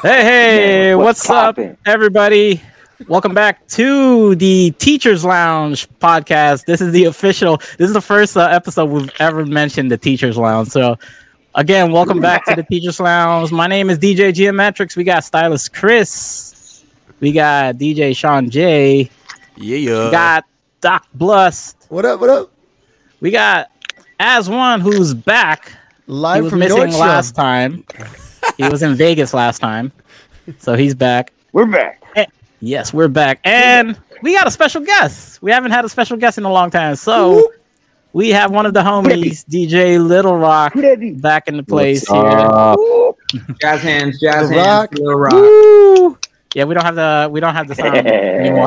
Hey, what's up, everybody? Welcome back to the Teachers Lounge podcast. This is the first episode we've ever mentioned the Teachers Lounge. So, again, welcome back to the Teachers Lounge. My name is DJ Geometrics. We got Stylist Chris. We got DJ Sean J. Yeah. We got Doc Blust. What up? We got As One, who's back. Live he was from missing Nordstrom. last time. He was in Vegas last time, so he's back. We're back. Yes, we're back, and we got a special guest. We haven't had a special guest in a long time, so we have one of the homies, DJ Little Rock, back in the place here. Jazz hands, Rock. Little Rock. Woo! Yeah, we don't have the sound anymore.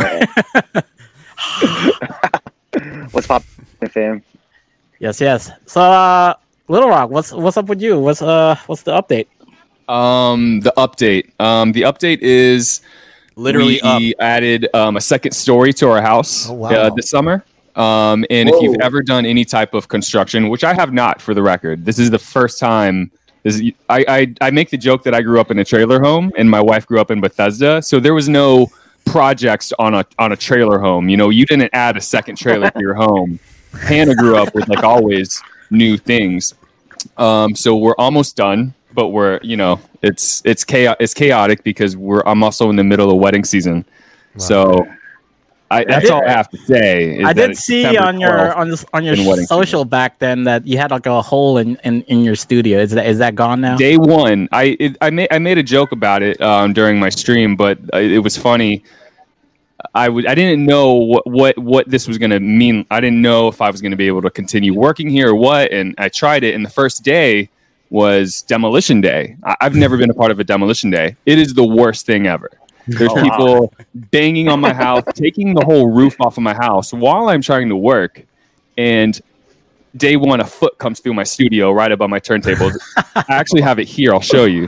What's poppin', fam? Yes. So, Little Rock, what's up with you? What's the update? The update is Literally we added a second story to our house this summer. And if you've ever done any type of construction, which I have not, for the record, this is the first time. I make the joke that I grew up in a trailer home and my wife grew up in Bethesda, so there was no projects on a trailer home. You know, you didn't add a second trailer to your home. Hannah grew up with always new things. So we're almost done, but it's chaotic because I'm also in the middle of wedding season. Wow. So that's all I have to say. I did see on your social back then that you had a hole in your studio. Is that gone now? Day one, I made a joke about it during my stream, but it was funny. I didn't know what this was going to mean. I didn't know if I was going to be able to continue working here or what. And I tried it. And the first day was demolition day. I've never been a part of a demolition day. It is the worst thing ever. There's people banging on my house, taking the whole roof off of my house while I'm trying to work. And day one, a foot comes through my studio right above my turntables. I actually have it here. I'll show you.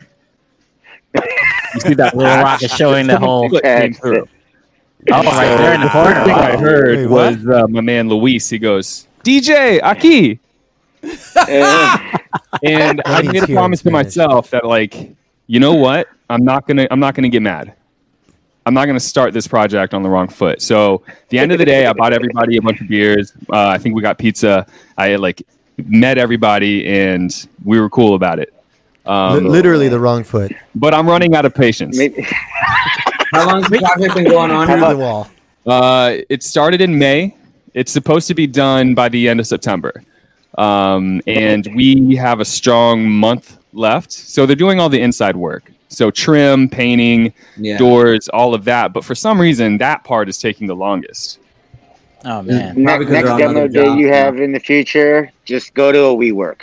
You see that Little Rock is showing the whole foot came through. Oh, right there in the corner. The thing I heard was my man Luis. He goes, DJ Aki, and I made a promise to myself that, you know what? I'm not gonna get mad. I'm not gonna start this project on the wrong foot. So at the end of the day, I bought everybody a bunch of beers. I think we got pizza. I met everybody, and we were cool about it. Literally the wrong foot. But I'm running out of patience. How long has the project been going on? Under the wall. It started in May. It's supposed to be done by the end of September. And we have a strong month left. So they're doing all the inside work. So trim, painting, doors, all of that. But for some reason, that part is taking the longest. Oh, man. Next demo day you have in the future, just go to a WeWork.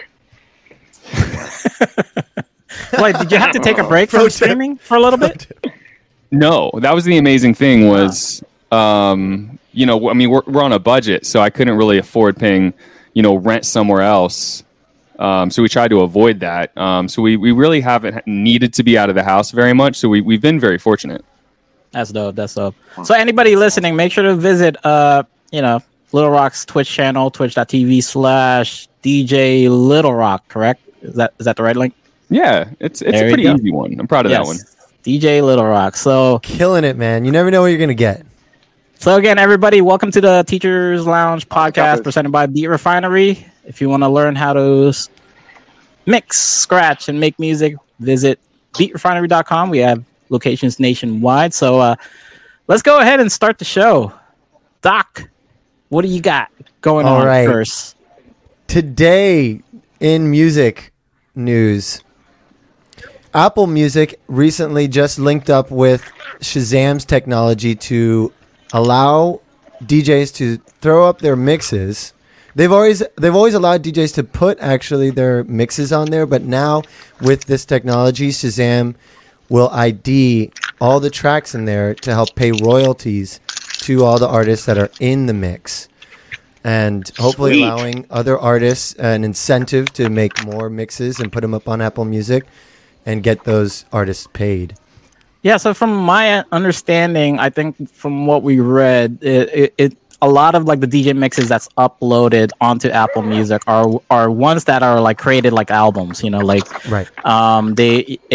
Wait, did you have to take a break from streaming for a little bit? No, that was the amazing thing was, we're on a budget, so I couldn't really afford paying, rent somewhere else. So we tried to avoid that. So we really haven't needed to be out of the house very much. So we've been very fortunate. That's dope. So anybody listening, make sure to visit, Little Rock's Twitch channel, twitch.tv/DJ Little Rock, correct? Is that the right link? Yeah, it's a pretty easy one. I'm proud of that one. DJ Little Rock. So Killing it, man. You never know what you're gonna get. So again, everybody, welcome to the Teachers Lounge podcast presented by Beat Refinery. If you want to learn how to mix, scratch, and make music, visit beatrefinery.com. We have locations nationwide. So let's go ahead and start the show. Doc, what do you got going on first? Today in music news, Apple Music recently just linked up with Shazam's technology to allow DJs to throw up their mixes. They've always allowed DJs to put actually their mixes on there, but now with this technology, Shazam will ID all the tracks in there to help pay royalties to all the artists that are in the mix, and hopefully allowing other artists an incentive to make more mixes and put them up on Apple Music and get those artists paid. Yeah, so from my understanding, I think from what we read, it a lot of like the DJ mixes that's uploaded onto Apple Music are ones that are like created like albums, you know, like right.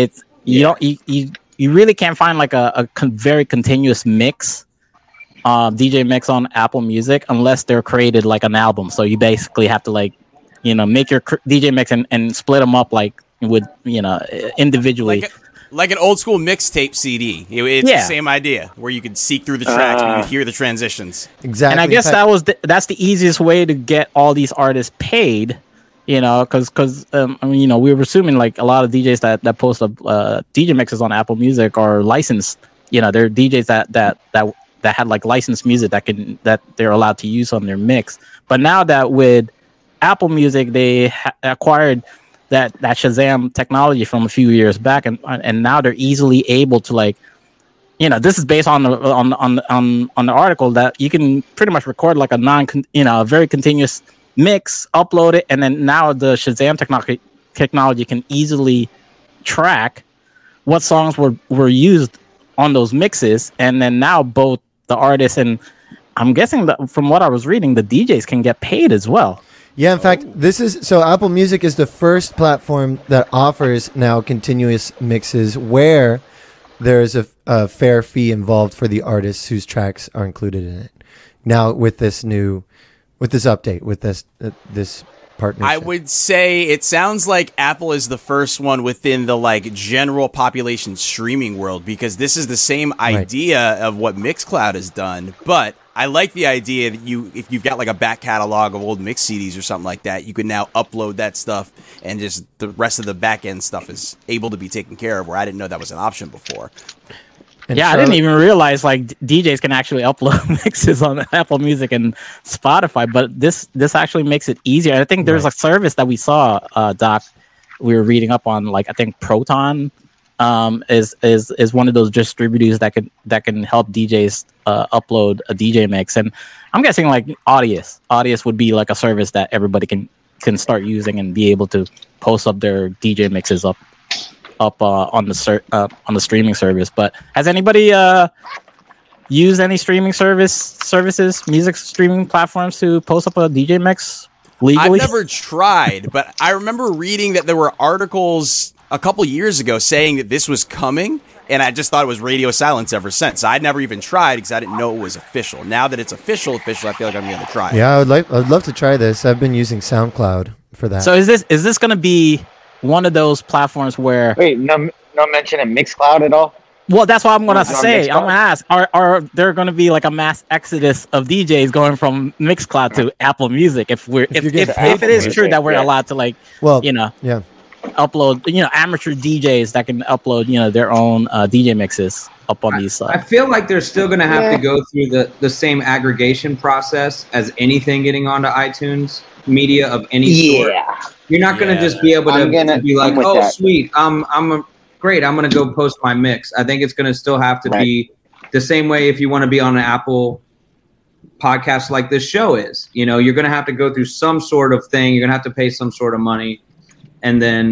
you really can't find like a very continuous mix, DJ mix on Apple Music unless they're created like an album. So you basically have to like, make your DJ mix and split them up like with, individually. Like an old school mixtape CD. It's the same idea where you could seek through the tracks and you could hear the transitions. Exactly. And I guess that's the easiest way to get all these artists paid, because we were assuming like a lot of DJs that post up DJ mixes on Apple Music are licensed. They're DJs that had like licensed music that they're allowed to use on their mix. But now that with Apple Music, they acquired that Shazam technology from a few years back, and now they're easily able to like, this is based on the article that you can pretty much record like a very continuous mix, upload it, and then now the Shazam technology can easily track what songs were used on those mixes, and then now both the artists and I'm guessing that from what I was reading, the DJs can get paid as well. Yeah, in fact, Apple Music is the first platform that offers now continuous mixes where there's a fair fee involved for the artists whose tracks are included in it. Now with this update, with this partnership. I would say it sounds like Apple is the first one within the like general population streaming world, because this is the same idea of what Mixcloud has done, but I like the idea that if you've got like a back catalog of old mix CDs or something like that, you can now upload that stuff and just the rest of the back end stuff is able to be taken care of, where I didn't know that was an option before. And I didn't even realize like DJs can actually upload mixes on Apple Music and Spotify, but this actually makes it easier. I think there's a service that we saw, Doc, we were reading up on, like I think Proton is one of those distributors that can help DJs upload a DJ mix, and I'm guessing like Audius would be like a service that everybody can start using and be able to post up their DJ mixes up on the streaming service. But has anybody used any streaming services, music streaming platforms to post up a DJ mix legally? I've never tried, but I remember reading that there were articles a couple years ago saying that this was coming, and I just thought it was radio silence ever since. I'd never even tried because I didn't know it was official. Now that it's official, I feel like I'm going to try it. Yeah, I'd love to try this. I've been using SoundCloud for that. So is this going to be one of those platforms where... Wait, no mention of Mixcloud at all? Well, that's what I'm going to say. I'm going to ask, are there going to be like a mass exodus of DJs going from Mixcloud to Apple Music if it is true that we're allowed to like, upload, amateur DJs that can upload, their own DJ mixes up on these sites? I feel like they're still going to have to go through the same aggregation process as anything getting onto iTunes media of any sort. You're not going to just be able to be like, oh, sweet, I'm great, I'm going to go post my mix. I think it's going to still have to be the same way if you want to be on an Apple podcast like this show is. You're going to have to go through some sort of thing. You're going to have to pay some sort of money. And then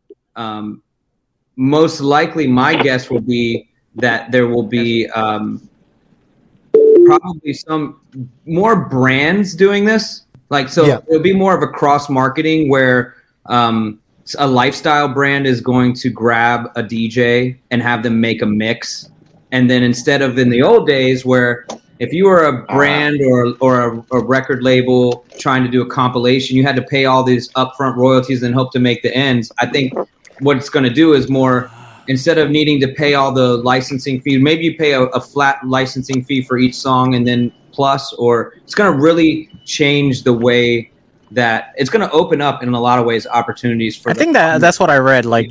most likely my guess will be that there will be probably some more brands doing this. It'll be more of a cross marketing where a lifestyle brand is going to grab a DJ and have them make a mix. And then instead of in the old days where if you were a brand or a record label trying to do a compilation, you had to pay all these upfront royalties and hope to make the ends. I think what it's going to do is more, instead of needing to pay all the licensing fee, maybe you pay a flat licensing fee for each song and then plus, or it's going to really change the way that it's going to open up in a lot of ways opportunities for. I think that's what I read. Like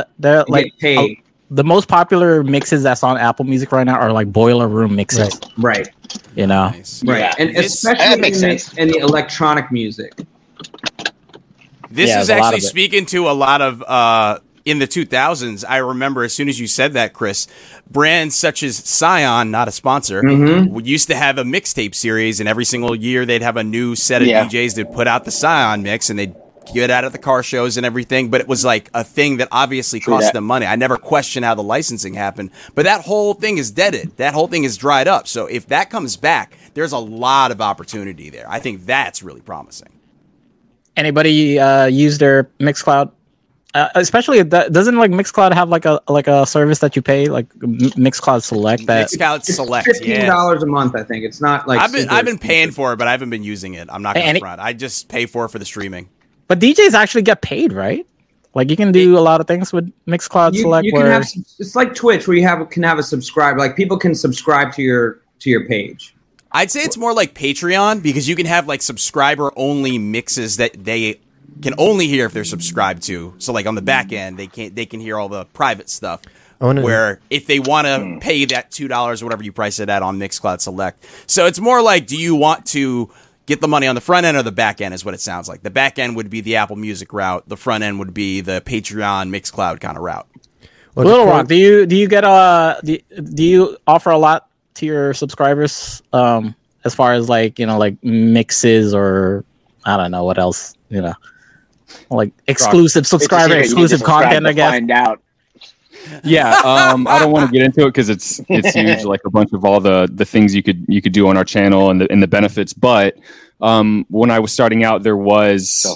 the most popular mixes that's on Apple Music right now are like boiler room mixes. Right. Nice. Right. Yeah. And especially in the electronic music. This is actually speaking to a lot of in the 2000s. I remember as soon as you said that, Chris, brands such as Scion, not a sponsor, used to have a mixtape series, and every single year they'd have a new set of DJs that put out the Scion mix, and they'd get out at the car shows and everything. But it was like a thing that obviously cost them money. I never questioned how the licensing happened, but that whole thing is deaded. That whole thing is dried up. So if that comes back, there's a lot of opportunity there. I think that's really promising. Anybody use their Mixcloud Especially doesn't like Mixcloud have like a service that you pay, like Mixcloud Select? Mixcloud Select, $15 a month, I think. It's not like I've been paying for it, but I haven't been using it. I'm not going to front. I just pay for the streaming. But DJs actually get paid, right? Like you can do a lot of things with Mixcloud Select. You can have, it's like Twitch where you can have a subscribe. Like people can subscribe to your page. I'd say it's more like Patreon because you can have like subscriber only mixes that they can only hear if they're subscribed to. So like on the back end, they can hear all the private stuff. Where if they want to pay that $2 or whatever you price it at on Mixcloud Select. So it's more like, do you want to get the money on the front end or the back end is what it sounds like. The back end would be the Apple Music route. The front end would be the Patreon Mixcloud kind of route. Well, Little Rock, do you get do you offer a lot to your subscribers as far as like mixes or I don't know what else, like exclusive exclusive content, I guess. Find out. Yeah, I don't want to get into it because it's huge, like a bunch of all the things you could do on our channel and the benefits. But when I was starting out, there was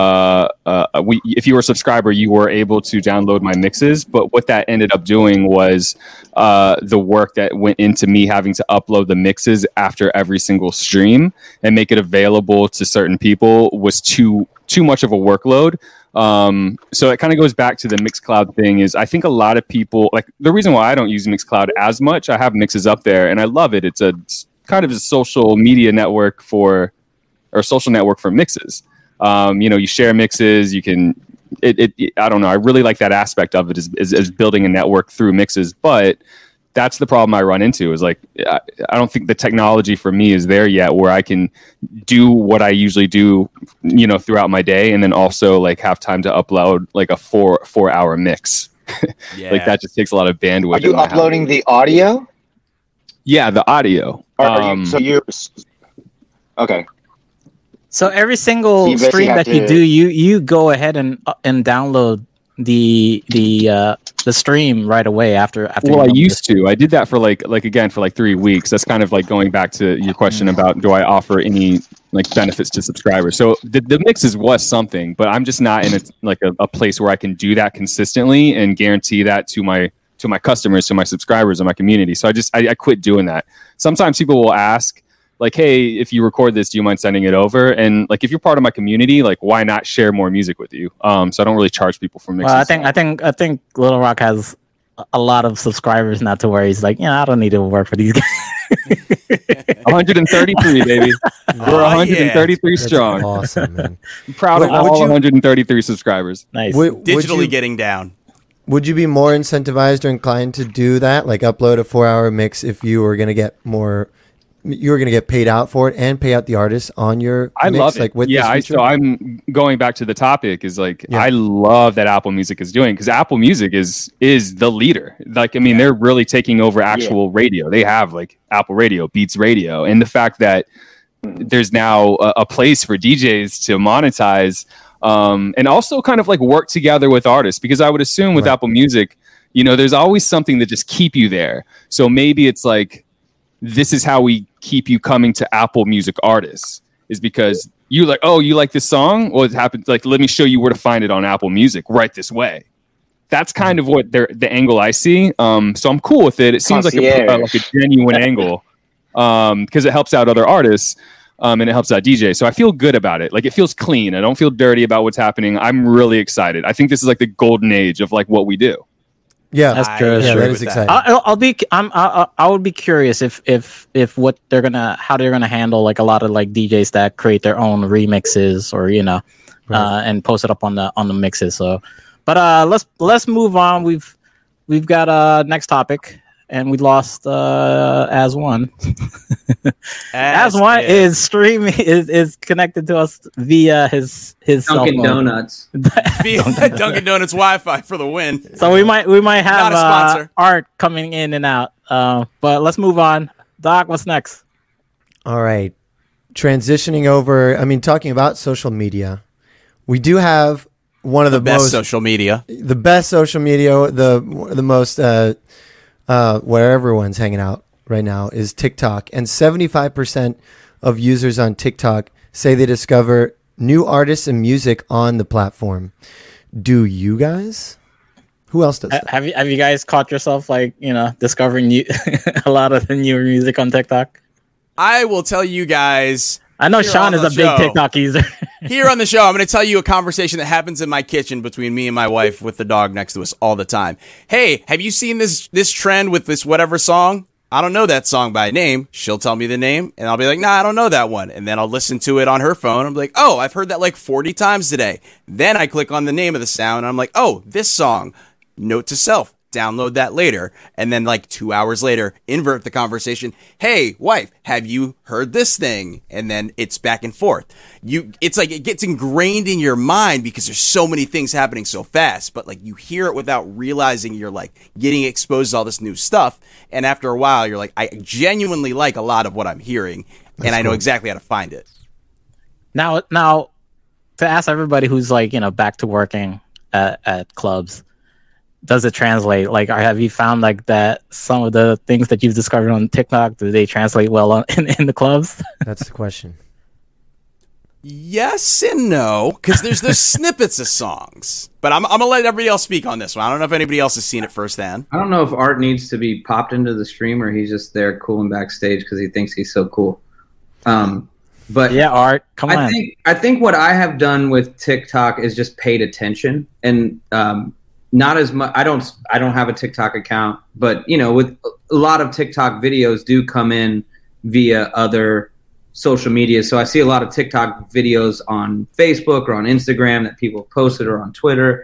if you were a subscriber, you were able to download my mixes. But what that ended up doing was the work that went into me having to upload the mixes after every single stream and make it available to certain people was too much of a workload. So it kind of goes back to the Mixcloud thing is I think a lot of people, like the reason why I don't use Mixcloud as much, I have mixes up there and I love it. It's kind of a social media network or social network for mixes. You share mixes, you can, I don't know. I really like that aspect of it is building a network through mixes, but that's the problem I run into is like, I don't think the technology for me is there yet where I can do what I usually do, throughout my day. And then also like have time to upload like a 4-hour mix. Yeah. Like that just takes a lot of bandwidth. Are you uploading the audio? Yeah, the audio. Okay. So every single stream that you do, you go ahead and download the stream right away after. Well, I used to. I did that for like 3 weeks. That's kind of like going back to your question about do I offer any like benefits to subscribers. So the mixes was something, but I'm just not in a place where I can do that consistently and guarantee that to my customers, to my subscribers, and my community. So I quit doing that. Sometimes people will ask, like, hey, if you record this, do you mind sending it over? And like, if you're part of my community, like, why not share more music with you? So I don't really charge people for mixes. Well, I think Little Rock has a lot of subscribers now to where he's like, I don't need to work for these guys. 133, baby. We're 133 strong. Awesome, man. I'm proud of all 133 subscribers. Nice. Digitally getting down. Would you be more incentivized or inclined to do that? Like upload a 4-hour mix if you were going to get more... You were going to get paid out for it and pay out the artist on your I mix, love it. Like with so I'm going back to the topic is like, I love that Apple Music is doing because Apple Music is the leader. Like, I mean, they're really taking over actual radio. They have like Apple Radio, Beats Radio. And the fact that there's now a place for DJs to monetize and also kind of like work together with artists, because I would assume with Apple Music, there's always something that just keep you there. So maybe it's like, this is how we keep you coming to Apple Music artists is because you like, oh, you like this song? Well, it happens. Like, let me show you where to find it on Apple Music right this way. That's kind of what the angle I see. So I'm cool with it. It seems like a genuine angle because it helps out other artists and it helps out DJ. So I feel good about it. Like it feels clean. I don't feel dirty about what's happening. I'm really excited. I think this is like the golden age of like what we do. Yeah, that's true. Yeah, that is exciting. I would be curious if what how they're gonna handle like a lot of like DJs that create their own remixes or and post it up on the mixes. So, but let's move on. We've got next topic, and we lost as one. As one is streaming is connected to us via his Dunkin' Donuts. Dunkin' Donuts Wi-Fi for the win. So we might have Art coming in and out. But let's move on. Doc, what's next? All right, transitioning over. I mean, talking about social media, we do have one of the best social media. The best social media. The most where everyone's hanging out right now is TikTok, and 75% of users on TikTok say they discover new artists and music on the platform. Do you guys? Who else does that? Have you guys caught yourself like, discovering a lot of the newer music on TikTok? I will tell you guys. I know Sean is a big TikTok user. Here on the show, I'm going to tell you a conversation that happens in my kitchen between me and my wife with the dog next to us all the time. Hey, have you seen this trend with this whatever song? I don't know that song by name. She'll tell me the name, and I'll be like, nah, I don't know that one. And then I'll listen to it on her phone. I'm like, oh, I've heard that like 40 times today. Then I click on the name of the sound, and I'm like, oh, this song. Note to self, download that later. And then like 2 hours later, invert the conversation. Hey, wife, have you heard this thing? And then it's back and forth. It's like it gets ingrained in your mind because there's so many things happening so fast. But like you hear it without realizing you're like getting exposed to all this new stuff. And after a while, you're like, I genuinely like a lot of what I'm hearing. And I know exactly how to find it. Now, to ask everybody who's like, back to working at clubs, does it translate? Like, have you found like that some of the things that you've discovered on TikTok, do they translate well in the clubs? That's the question. Yes and no, because there's snippets of songs. But I'm going to let everybody else speak on this one. I don't know if anybody else has seen it firsthand. I don't know if Art needs to be popped into the stream or he's just there cooling backstage because he thinks he's so cool. But yeah, Art, come on. I think what I have done with TikTok is just paid attention and not as much. I don't have a TikTok account, but with a lot of TikTok videos do come in via other social media. So I see a lot of TikTok videos on Facebook or on Instagram that people posted or on Twitter.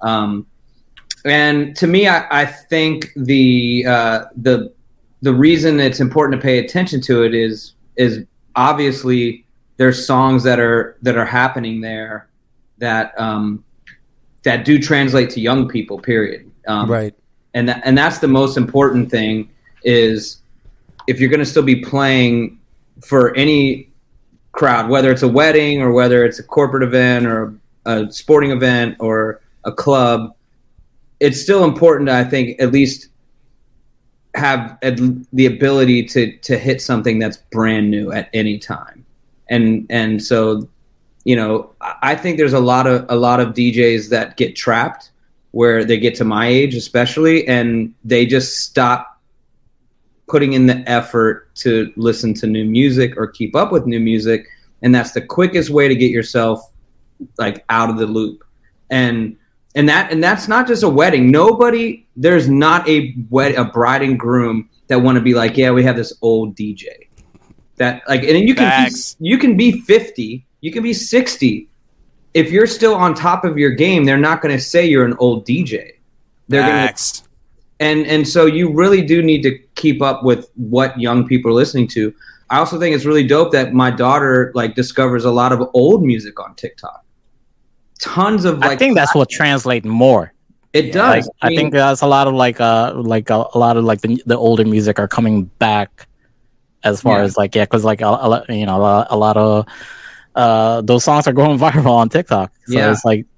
And to me, I think the reason it's important to pay attention to it is obviously there's songs that are happening there that do translate to young people, period. Right. And that's the most important thing is if you're going to still be playing for any crowd, whether it's a wedding or whether it's a corporate event or a sporting event or a club, it's still important to, I think, at least have the ability to hit something that's brand new at any time. And so, I think there's a lot of DJs that get trapped where they get to my age, especially, and they just stop putting in the effort to listen to new music or keep up with new music. And that's the quickest way to get yourself like out of the loop. And that's not just a wedding. There's not a bride and groom that want to be like, yeah, we have this old DJ that like, and then you can be 50, you can be 60. If you're still on top of your game, they're not going to say you're an old DJ. They're going to, and so you really do need to keep up with what young people are listening to. I also think it's really dope that my daughter like discovers a lot of old music on TikTok. Tons of like. I think that's what translates more. It does. Like, I think that's a lot of a lot of the older music are coming back as far as like because like a lot of those songs are going viral on TikTok. So it's like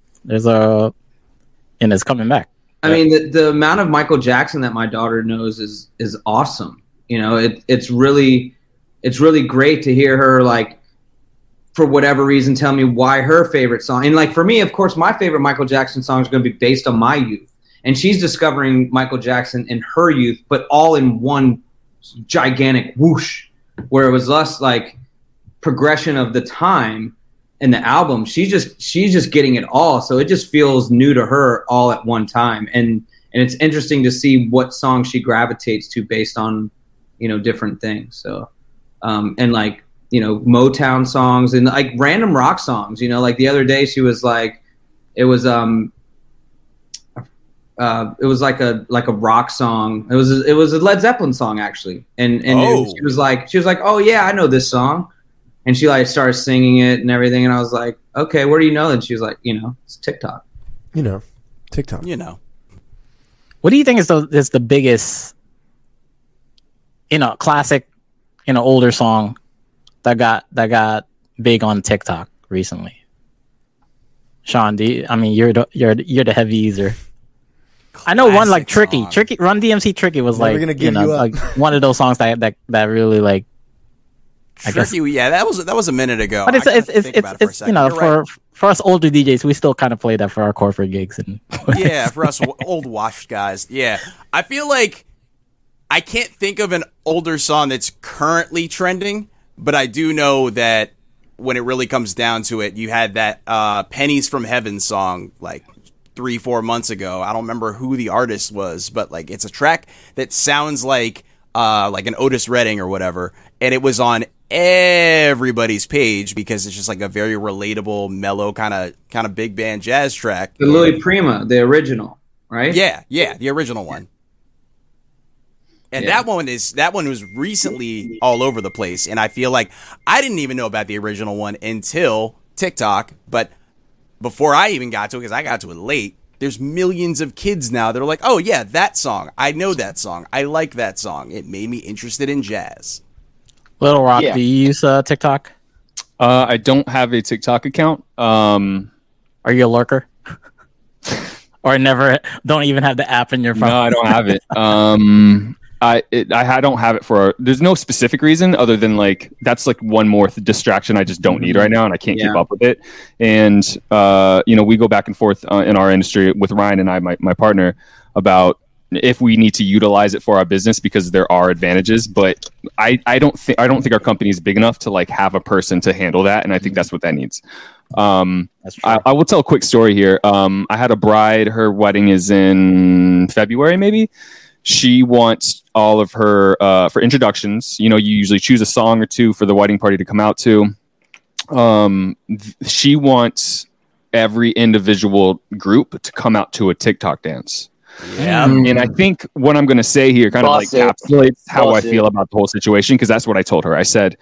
it's coming back. I mean, the amount of Michael Jackson that my daughter knows is awesome. It's really great to hear her, like, for whatever reason, tell me why her favorite song. And, like, for me, of course, my favorite Michael Jackson song is going to be based on my youth. And she's discovering Michael Jackson in her youth, but all in one gigantic whoosh, where it was less, like, progression of the time in the album. She's just getting it all. So it just feels new to her all at one time. And it's interesting to see what song she gravitates to based on, different things. So, and like, Motown songs and like random rock songs, like the other day she was like, it was like a rock song. It was a Led Zeppelin song actually. And she was like, oh yeah, I know this song. And she like started singing it and everything. And I was like, okay, where do you know that? And she was like, it's TikTok. TikTok. What do you think is the biggest, classic, older song that got big on TikTok recently? Sean, you're the heavy user. I know one like Tricky, Run DMC Tricky was like, like one of those songs that really like. Tricky, yeah, that was a minute ago. But it's for us older DJs, we still kind of play that for our corporate gigs. And yeah, for us old washed guys. Yeah. I feel like I can't think of an older song that's currently trending, but I do know that when it really comes down to it, you had that Pennies from Heaven song like 3-4 months ago. I don't remember who the artist was, but like it's a track that sounds like an Otis Redding or whatever, and it was on everybody's page because it's just like a very relatable, mellow kind of big band jazz track. The Louis Prima, the original, right? Yeah, the original one. And that one was recently all over the place, and I feel like I didn't even know about the original one until TikTok, but before I even got to it, because I got to it late, there's millions of kids now that are like, oh yeah, that song. I know that song. I like that song. It made me interested in jazz. Little Rock, do you use TikTok? I don't have a TikTok account. Are you a lurker? Or don't even have the app in your phone? No, I don't have it. I don't have it there's no specific reason other than like that's like one more distraction I just don't need right now, and I can't keep up with it. And we go back and forth in our industry with Ryan and I, my partner, about if we need to utilize it for our business because there are advantages. But I don't think our company is big enough to like have a person to handle that, and I think that's what that needs. I will tell a quick story here. I had a bride. Her wedding is in February, maybe. She wants all of her for introductions. You usually choose a song or two for the wedding party to come out to. She wants every individual group to come out to a TikTok dance. Yeah. And I think what I'm going to say here kind of like encapsulates how I feel about the whole situation, because that's what I told her. I said,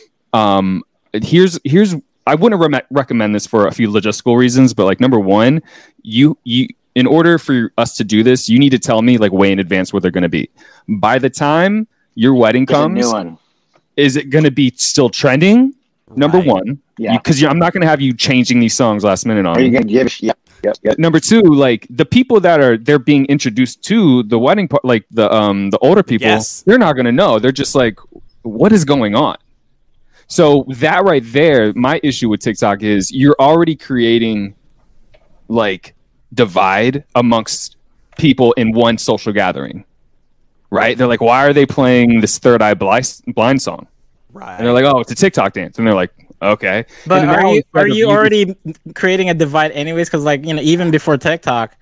here's I wouldn't recommend this for a few logistical reasons, but like number one, you in order for us to do this, you need to tell me like way in advance where they're going to be. By the time your wedding comes, is it going to be still trending? Right. Number one, because I'm not going to have you changing these songs last minute on me. Yep. Number two, like the people they're being introduced to the wedding part, like the older people, they're not going to know. They're just like, what is going on? So that right there, my issue with TikTok is you're already creating like divide amongst people in one social gathering, right? They're like, why are they playing this Third Eye Blind song? Right. And they're like, oh, it's a TikTok dance. And they're like, okay. But are you already creating a divide anyways? Because like, even before TikTok,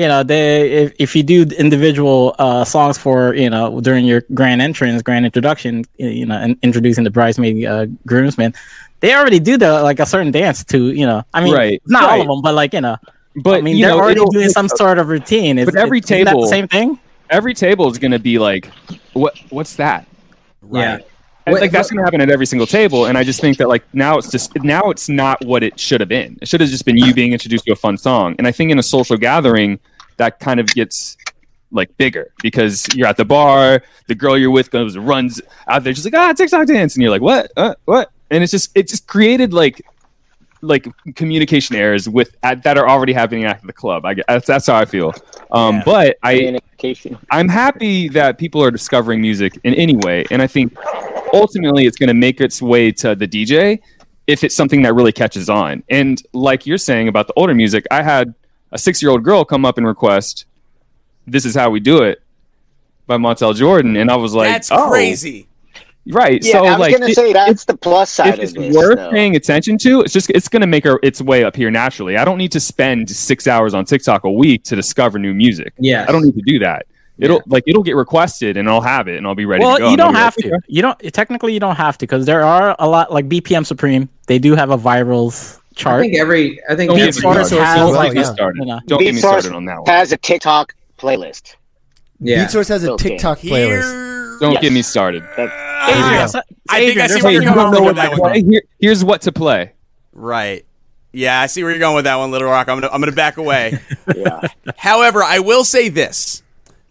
if you do individual songs for, during your grand introduction, and introducing the bridesmaid, groomsmen, they already do like a certain dance to, not all of them, but like, but they're already doing some sort of routine. But every table, the same thing. Every table is going to be like, what's that? Right. Yeah. Like that's going to happen at every single table, and I just think that like now it's not what it should have been. It should have just been you being introduced to a fun song. And I think in a social gathering, that kind of gets like bigger because you're at the bar, the girl you're with runs out there, just like TikTok dance, and you're like what? And it just created like communication errors that are already happening at the club. That's how I feel. But I'm happy that people are discovering music in any way, and I think ultimately it's going to make its way to the DJ if it's something that really catches on. And like you're saying about the older music, I had a 6-year-old girl come up and request "This Is How We Do It" by Montel Jordan, and I was like, that's crazy. Right. Yeah, so I was going to say that's the plus side of this. If it's worth paying attention to, it's going to make its way up here naturally. I don't need to spend 6 hours on TikTok a week to discover new music. Yeah. I don't need to do that. It'll get requested and I'll have it and I'll be ready to go. Well, you don't have to. You don't have to, because there are a lot like BPM Supreme. They do have a virals chart. I think BeatSource has don't get me started on that one. Has a TikTok playlist. Yeah. BeatSource has a TikTok playlist. Don't get me started. I think I see where you're going with that one. Here's what to play. Right. Yeah, I see where you're going with that one, Little Rock. I'm gonna back away. Yeah. However, I will say this.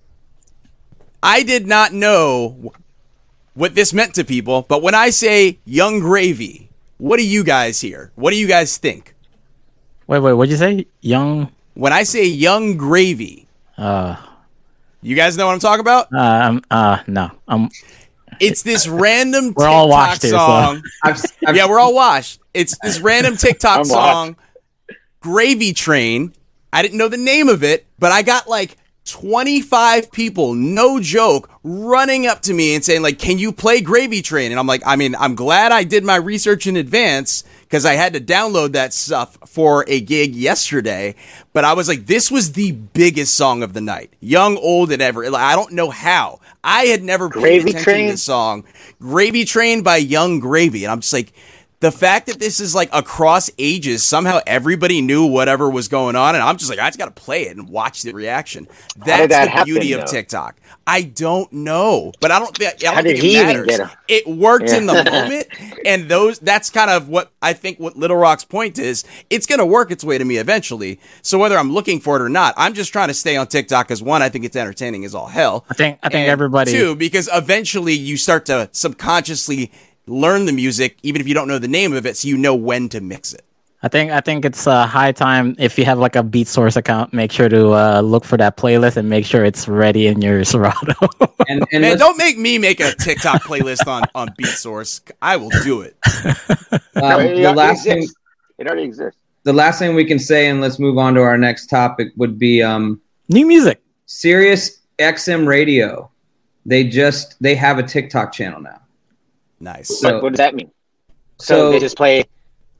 I did not know what this meant to people, but when I say Young Gravy, what do you guys hear? What do you guys think? Wait, what'd you say? Young? When I say Young Gravy, you guys know what I'm talking about? No. It's this random TikTok song. So. Yeah, we're all washed. It's this random TikTok song Gravy Train. I didn't know the name of it, but I got like 25 people, no joke, running up to me and saying like, can you play Gravy Train? And I'm like, I mean, I'm glad I did my research in advance because I had to download that stuff for a gig yesterday. But I was like, this was the biggest song of the night. Young, old, and ever. I don't know how. I had never paid attention to this song. Gravy Train by Young Gravy. And I'm just like, the fact that this is like across ages, somehow everybody knew whatever was going on, and I'm just like, I just got to play it and watch the reaction. That's the beauty of TikTok. I don't know, but I don't think it matters. It worked in the moment, and that's kind of what I think what Little Rock's point is. It's going to work its way to me eventually. So whether I'm looking for it or not, I'm just trying to stay on TikTok because one, I think it's entertaining as all hell. I think everybody. Two, because eventually you start to subconsciously learn the music, even if you don't know the name of it, so you know when to mix it. I think it's high time, if you have like a BeatSource account, make sure to look for that playlist and make sure it's ready in your Serato. and man, don't make me make a TikTok playlist on BeatSource. I will do it. It already exists. The last thing we can say, and let's move on to our next topic, would be new music. Sirius XM Radio. They have a TikTok channel now. Nice. So, what does that mean? So they just play.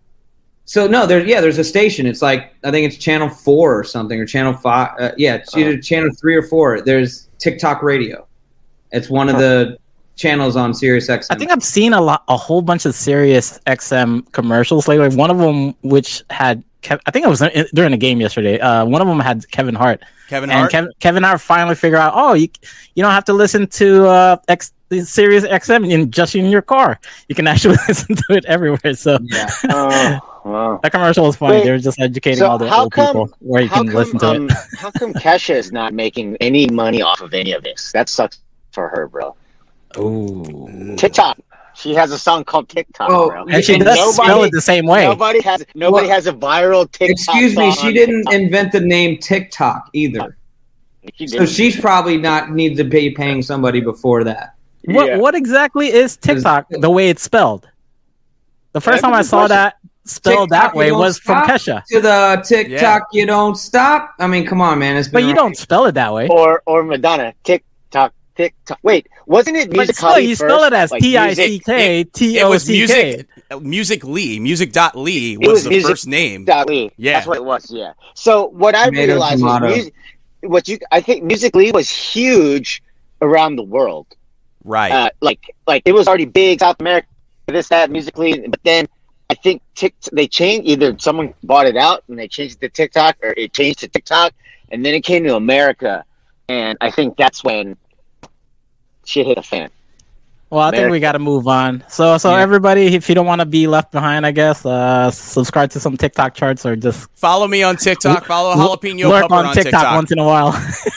So no, there's a station. It's like, I think it's channel 4 or something, or channel 5. It's either channel 3 or 4. There's TikTok Radio. It's one of the channels on Sirius XM. I think I've seen a whole bunch of Sirius XM commercials lately. One of them which had I think it was during the game yesterday. One of them had Kevin Hart. Kevin Hart finally figured out, you don't have to listen to the Sirius XM just in your car. You can actually listen to it everywhere. So wow. That commercial was funny. They were just educating all the old people where you can listen to it. How come Kesha is not making any money off of any of this? That sucks for her, bro. Ooh. TikTok. She has a song called TikTok, bro. And she does spell it the same way. Nobody has a viral TikTok. Excuse me, she didn't invent the name TikTok either. So she's probably not need to be paying somebody before that. What exactly is TikTok the way it's spelled? The first time I saw that spelled TikTok, that way was from Kesha. To the TikTok, you don't stop. I mean, come on, man. But you don't spell it that way. Or Madonna, TikTok. Wait, wasn't it Music? But you spell it as TICK. It was Music.ly. Music.ly was the first name. Lee. Yeah, that's what it was. Yeah. So what I realized was I think Music.ly was huge around the world. Right. Like it was already big South America, this, that, Music.ly, but then I think they changed, either someone bought it out and they changed it to TikTok, or it changed to TikTok, and then it came to America, and I think that's when shit hit a fan. Well, I think we got to move on. So everybody, if you don't want to be left behind, I guess, subscribe to some TikTok charts or just follow me on TikTok. Follow Jalapeno Pupper on TikTok once in a while.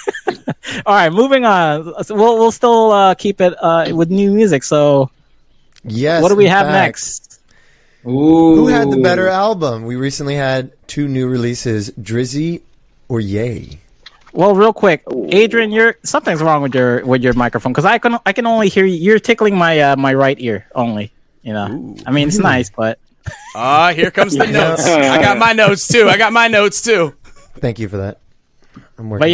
All right, moving on. So we'll still keep it with new music. So, yes, what do we have next? Ooh. Who had the better album? We recently had 2 new releases: Drizzy or Ye. Well, real quick, Adrian, something's wrong with your microphone, because I can only hear you. You're tickling my my right ear only. You know, Ooh. I mean, it's nice, but here comes the notes. I got my notes too. Thank you for that. But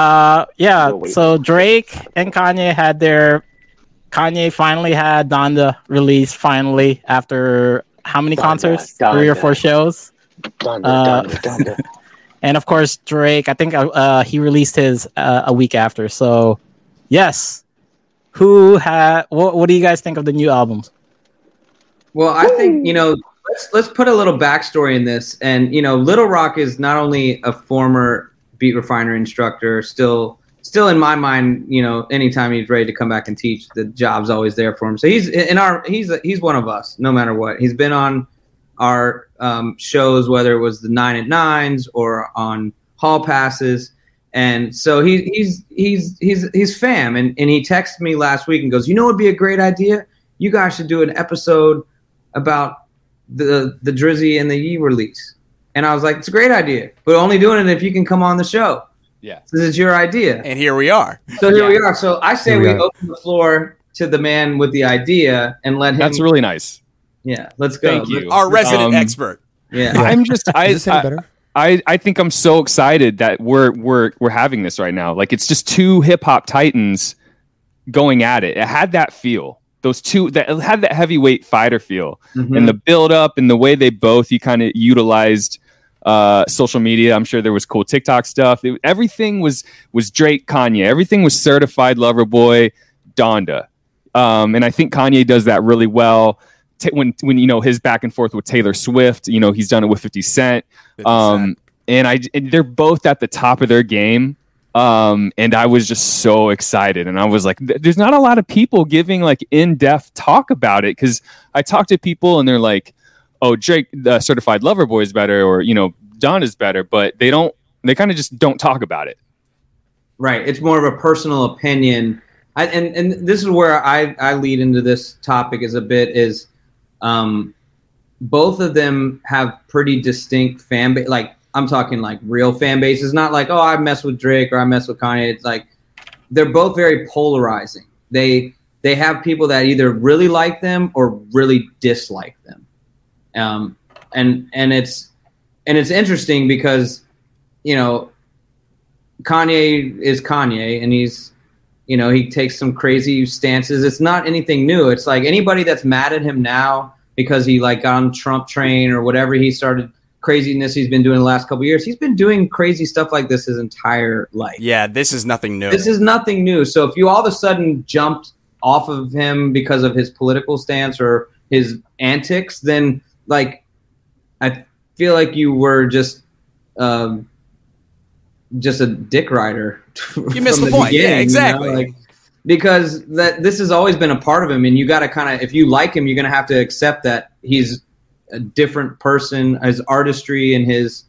so Drake and Kanye had Kanye finally had Donda released finally after how many concerts? 3 or 4 shows. Donda. And of course, Drake, I think he released his a week after. So, yes. What do you guys think of the new albums? Well, I think, let's put a little backstory in this. And, Little Rock is not only a former Beat Refiner instructor, still in my mind, anytime he's ready to come back and teach, the job's always there for him. So he's one of us, no matter what. He's been on our shows, whether it was the 9 at 9s or on hall passes, and so he's fam. And he texted me last week and goes, it'd be a great idea. You guys should do an episode about the Drizzy and the Ye release. And I was like, it's a great idea, but only doing it if you can come on the show. Yeah, this is your idea, and here we are. So here we are. So I say we open the floor to the man with the idea and let him. That's really nice. Yeah, let's go. Thank you. Our resident expert. Yeah. I'm just Is this any better? I think I'm so excited that we're having this right now. Like, it's just two hip hop titans going at it. It had that feel. Those two that had that heavyweight fighter feel, and the build up and the way they both kind of utilized social media. I'm sure there was cool TikTok stuff. Everything was Drake, Kanye. Everything was certified lover boy, Donda. And I think Kanye does that really well. When his back and forth with Taylor Swift, he's done it with 50 Cent. And they're both at the top of their game. And I was just so excited, and I was like, there's not a lot of people giving like in-depth talk about it, because I talk to people and they're like, oh, Drake, the certified lover boy is better, or Don is better, but they kind of just don't talk about it. Right. It's more of a personal opinion. And this is where I lead into this topic is both of them have pretty distinct fan base. Like, I'm talking like real fan base. It's not like, oh, I mess with Drake or I mess with Kanye. It's like they're both very polarizing. They have people that either really like them or really dislike them. And it's interesting because, Kanye is Kanye, and he's, he takes some crazy stances. It's not anything new. It's like anybody that's mad at him now because he like got on Trump train or whatever, he started craziness he's been doing the last couple of years. He's been doing crazy stuff like this his entire life. Yeah, this is nothing new. This is nothing new. So if you all of a sudden jumped off of him because of his political stance or his antics, then like I feel like you were just a dick rider. You missed the point. Yeah, exactly. Because this has always been a part of him, and you got to kind of, if you like him, you're going to have to accept that he's a different person, his artistry and he's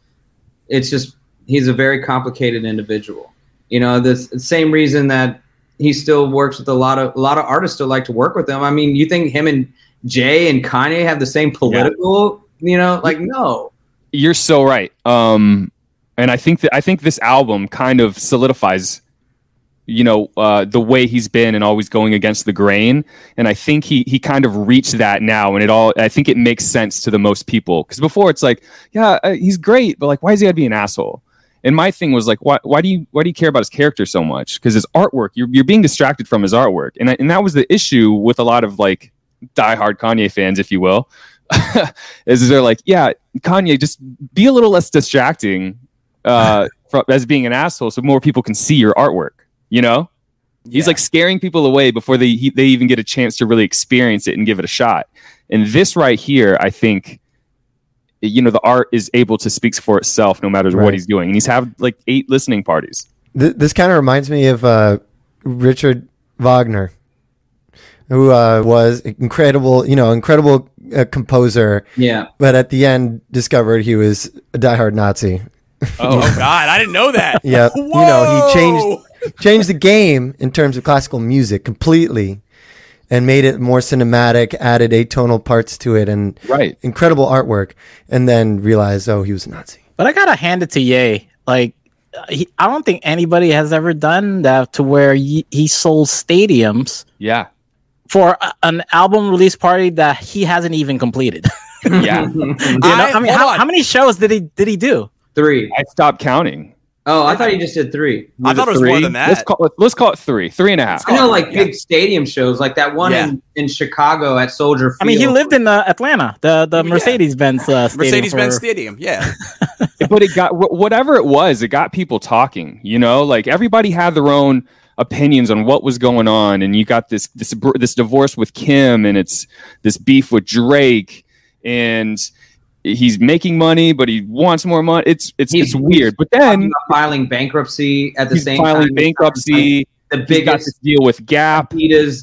a very complicated individual. The same reason that he still works with a lot of artists still like to work with him. I mean, you think him and Jay and Kanye have the same political, no. You're so right. And I think this album kind of solidifies the way he's been and always going against the grain. And I think he kind of reached that now, and I think it makes sense to the most people. Because before it's like, yeah, he's great, but like, why is he gotta be an asshole? And my thing was like, why do you care about his character so much? Because his artwork, you're being distracted from his artwork. And that was the issue with a lot of like diehard Kanye fans, if you will, is they're like, yeah, Kanye, just be a little less distracting as being an asshole, so more people can see your artwork. He's like scaring people away before they even get a chance to really experience it and give it a shot. And this right here, I think, the art is able to speak for itself no matter what he's doing. And he's had like 8 listening parties. This kind of reminds me of Richard Wagner, who was incredible composer. Yeah. But at the end discovered he was a diehard Nazi. Oh God, I didn't know that. Yeah. He changed the game in terms of classical music completely and made it more cinematic, added atonal parts to it, and incredible artwork, and then realized, he was a Nazi. But I gotta hand it to Ye. Like, I don't think anybody has ever done that to where he sold stadiums for an album release party that he hasn't even completed. Yeah. How many shows did he do? 3. I stopped counting. Oh, I thought you just did 3. I thought it was 3? More than that. Let's call it 3. 3.5. I know, like big stadium shows, like that one in Chicago at Soldier Field. I mean, he lived in Atlanta, the Mercedes-Benz stadium. Mercedes-Benz Stadium, yeah. But it got whatever it was. It got people talking. Like everybody had their own opinions on what was going on, and you got this divorce with Kim, and it's this beef with Drake, and he's making money, but he wants more money. It's weird. But then filing bankruptcy at the same time. Filing bankruptcy. The biggest deal with Gap. It's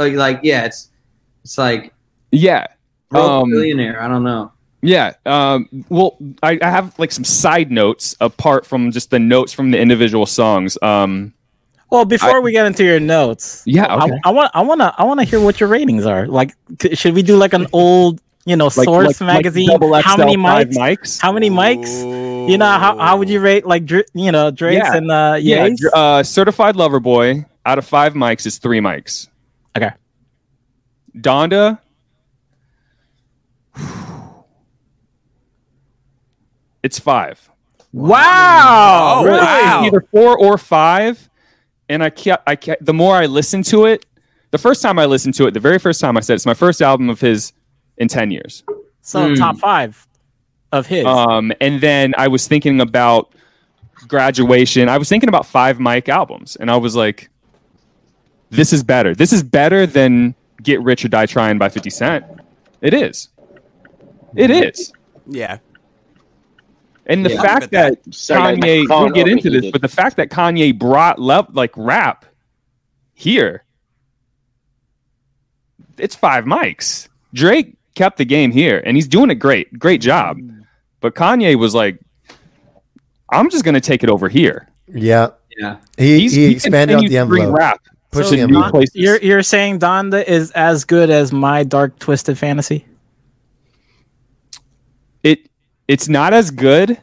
like billionaire. I don't know. Yeah. Well, I have like some side notes apart from just the notes from the individual songs. Well, before we get into your notes, okay. I want to hear what your ratings are. Like, should we do like an old Source magazine? How many mics? How many mics? Ooh. How would you rate Drake's and Ye's? Certified Lover Boy out of 5 mics is 3 mics. Okay. Donda, it's 5. Wow! Really? Wow! It's either 4 or 5, and I kept. The more I listened to it, the first time I listened to it, the very first time I said it's my first album of his in 10 years. So top 5 of his. And then I was thinking about Graduation. I was thinking about 5 Mike albums, and I was like, this is better. This is better than Get Rich or Die Trying by 50 Cent. It is. It is. Yeah. And the fact that Kanye, we'll get into this, but the fact that Kanye brought rap here, it's 5 mics. Drake kept the game here, and he's doing it great. Great job. But Kanye was like, I'm just going to take it over here. Yeah. Yeah. He expanded out the envelope. Rap, Pushing new places. You're saying Donda is as good as My Dark Twisted Fantasy? It's not as good,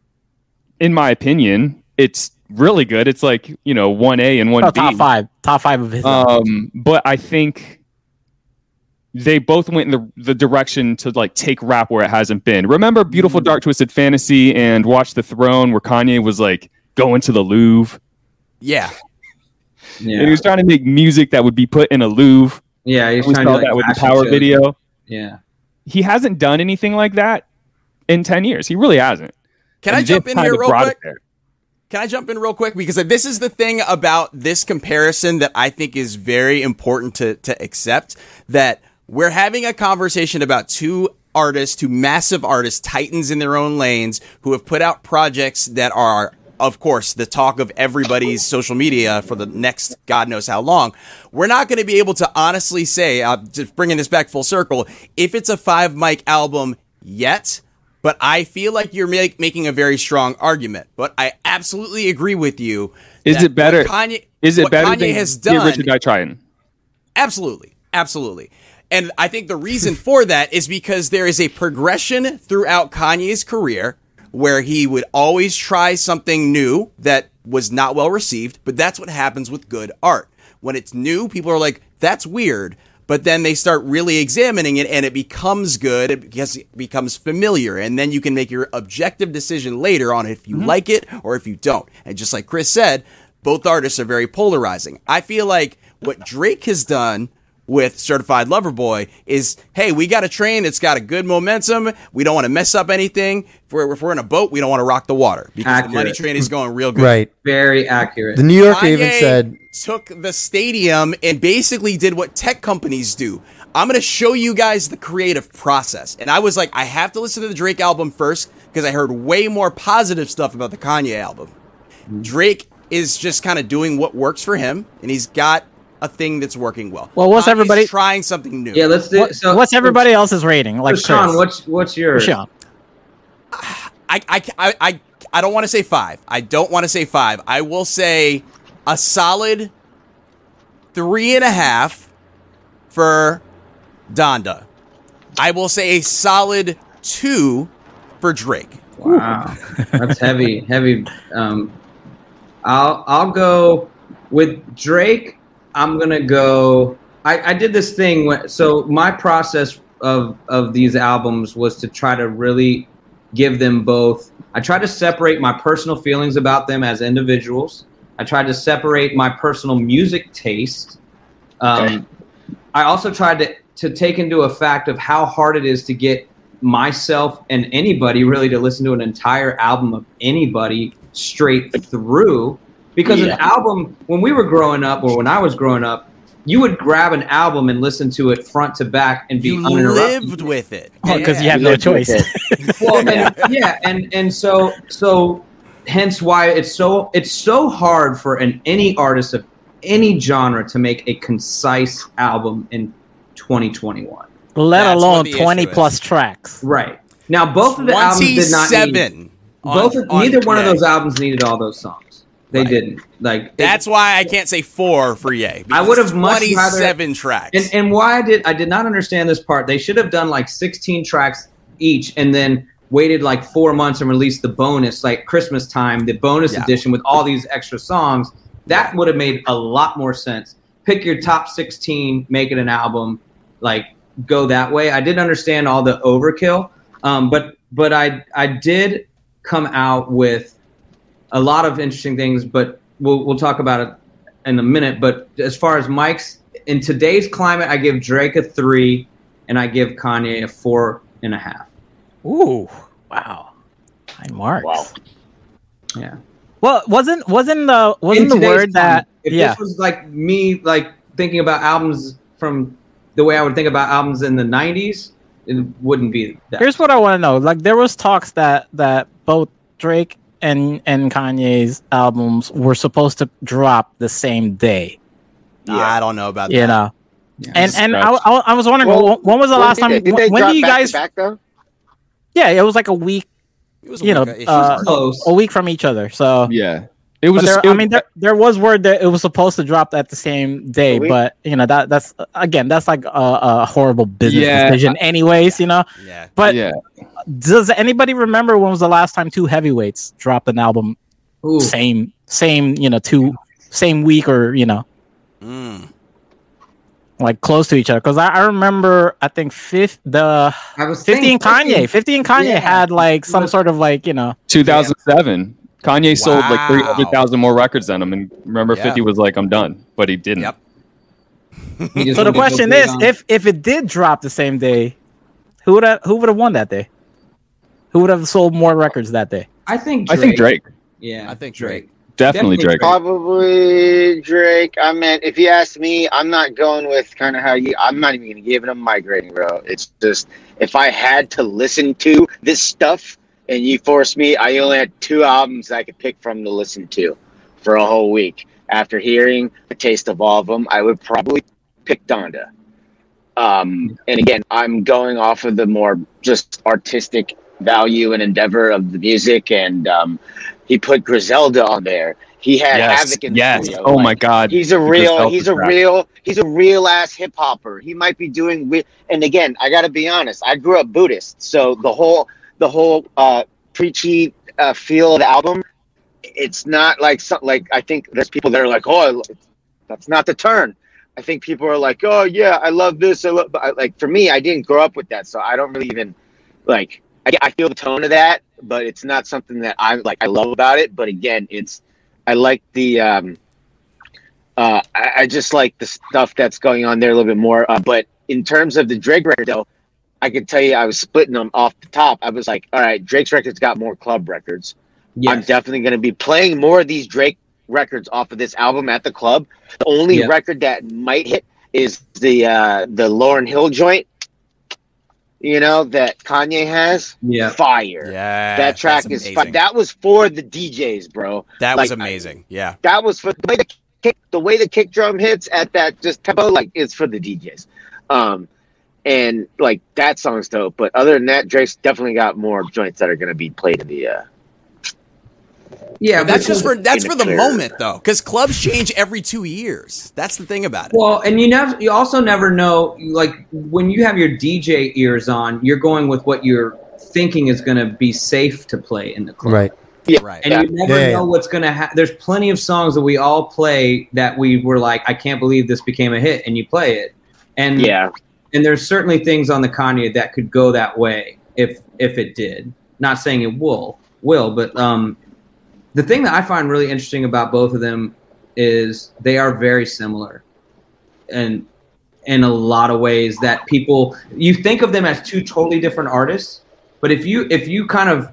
in my opinion. It's really good. It's like, 1A and 1B. Top five of his. But I think they both went in the direction to take rap where it hasn't been. Remember Beautiful Dark Twisted Fantasy and Watch the Throne, where Kanye was going to the Louvre? Yeah. And he was trying to make music that would be put in a Louvre. Yeah, he was trying to do that with the Power video. Yeah. He hasn't done anything like that in 10 years. He really hasn't. Can I jump in here real quick? Can I jump in real quick? Because this is the thing about this comparison that I think is very important to accept, that we're having a conversation about two massive artists, titans in their own lanes, who have put out projects that are, of course, the talk of everybody's social media for the next God knows how long. We're not going to be able to honestly say, just bringing this back full circle, if it's a 5 mic album yet. But I feel like you're making a very strong argument. But I absolutely agree with you. Is it better? Is it better than has done? Get Rich or Die Trying? Absolutely. And I think the reason for that is because there is a progression throughout Kanye's career where he would always try something new that was not well received. But that's what happens with good art. When it's new, people are like, that's weird. But then they start really examining it and it becomes good because it becomes familiar. And then you can make your objective decision later on if you like it or if you don't. And just like Chris said, both artists are very polarizing. I feel like what Drake has done with Certified Lover Boy is, hey, we got a train. It's got a good momentum. We don't want to mess up anything. If we're in a boat, we don't want to rock the water because the money train is going real good. Right. Very accurate. The New Yorker even said, took the stadium and basically did what tech companies do. I'm going to show you guys the creative process. And I was like, I have to listen to the Drake album first because I heard way more positive stuff about the Kanye album. Drake is just kind of doing what works for him, and he's got a thing that's working well. Well, what's Kanye's everybody trying something new? Yeah, let's do. What's everybody else's rating? Like Sean, what's yours? Sean. I don't want to say 5. I don't want to say 5. I will say a solid 3.5 for Donda. I will say a solid 2 for Drake. Wow, that's heavy. I'll go with Drake. I'm gonna go. I did this thing so my process of these albums was to try to really give them both. I tried to separate my personal feelings about them as individuals. I tried to separate my personal music taste. I also tried to take into a fact of how hard it is to get myself and anybody really to listen to an entire album of anybody straight through. Because an album, when we were growing up or when I was growing up, you would grab an album and listen to it front to back and be uninterrupted. You lived with it. Because you had no choice. Well, and so hence why it's so hard for any artist of any genre to make a concise album in 2021. Let alone 20 plus tracks. Right. Now both of the albums did not need neither one of those albums needed all those songs. They didn't. That's why I can't say 4 for Ye. I would have much rather 27 tracks. And why I did not understand this part. They should have done 16 tracks each and then waited 4 months and released the bonus Christmas time, the bonus edition with all these extra songs. That would have made a lot more sense. Pick your top 16, make it an album, go that way. I didn't understand all the overkill, but I did come out with a lot of interesting things, but we'll talk about it in a minute. But as far as mics, in today's climate, I give Drake a 3, and I give Kanye a 4.5. Ooh, wow, high marks. Wow. Yeah. Well, wasn't the word that if this was like me like thinking about albums from the way I would think about albums in the 90s, it wouldn't be that. Here's what I want to know. Like, there was talks that both Drake and Kanye's albums were supposed to drop the same day. I don't know about that. You know, and I was wondering, when was the last time? When do you guys? Back though? Yeah, it was like a week. It was a a week from each other. So yeah. It was. There was word that it was supposed to drop at the same day, but that's like a horrible business decision, anyways. Yeah. But does anybody remember when was the last time two heavyweights dropped an album same same week or like close to each other? Because I remember, I think 50 and Kanye had like some sort of like 2007. Kanye sold like 300,000 more records than him, and remember 50 was like, I'm done, but he didn't. Yep. So the question is, if it did drop the same day, who would have won that day? Who would have sold more records that day? I think Drake. Yeah, I think Drake. Definitely Drake. Probably Drake. I mean, if you ask me, I'm not going with kind of how I'm not even going to give it a migrating, bro. It's just, if I had to listen to this stuff and you forced me, I only had 2 albums I could pick from to listen to for a whole week. After hearing a taste of all of them, I would probably pick Donda. And again, I'm going off of the more just artistic value and endeavor of the music, and he put Griselda on there. He had Havoc in the studio. Oh my God. He's a real ass hip hopper. He might be doing and again, I got to be honest, I grew up Buddhist, so the whole preachy feel of the album, it's not like something like, I think there's people that are like, oh, that's not the turn. I think people are like, oh yeah, I love this. Like, for me, I didn't grow up with that, so I don't really even like. I feel the tone of that, but it's not something that I love about it. But again, I like the I just like the stuff that's going on there a little bit more. But in terms of the Drake record, though, I can tell you I was splitting them off the top. I was like, all right, Drake's record's got more club records. Yes. I'm definitely going to be playing more of these Drake records off of this album at the club. The only record that might hit is the Lauryn Hill joint, that Kanye has. Yeah. Fire. Yeah. That track is fire. That was for the DJs, bro. That was amazing. Yeah. That was for the way the kick drum hits at that just tempo, like, it's for the DJs. And like, that song's dope. But other than that, Drake's definitely got more joints that are going to be played in the that's for the moment, though, because clubs change every 2 years. That's the thing about it. Well, and you also never know, like, when you have your DJ ears on, you're going with what you're thinking is going to be safe to play in the club. Right. Yeah. Right. And you never know what's going to happen. There's plenty of songs that we all play that we were like, I can't believe this became a hit, and you play it. And and there's certainly things on the Kanye that could go that way if it did. Not saying it will, but the thing that I find really interesting about both of them is they are very similar, and in a lot of ways that you think of them as 2 totally different artists, but if you kind of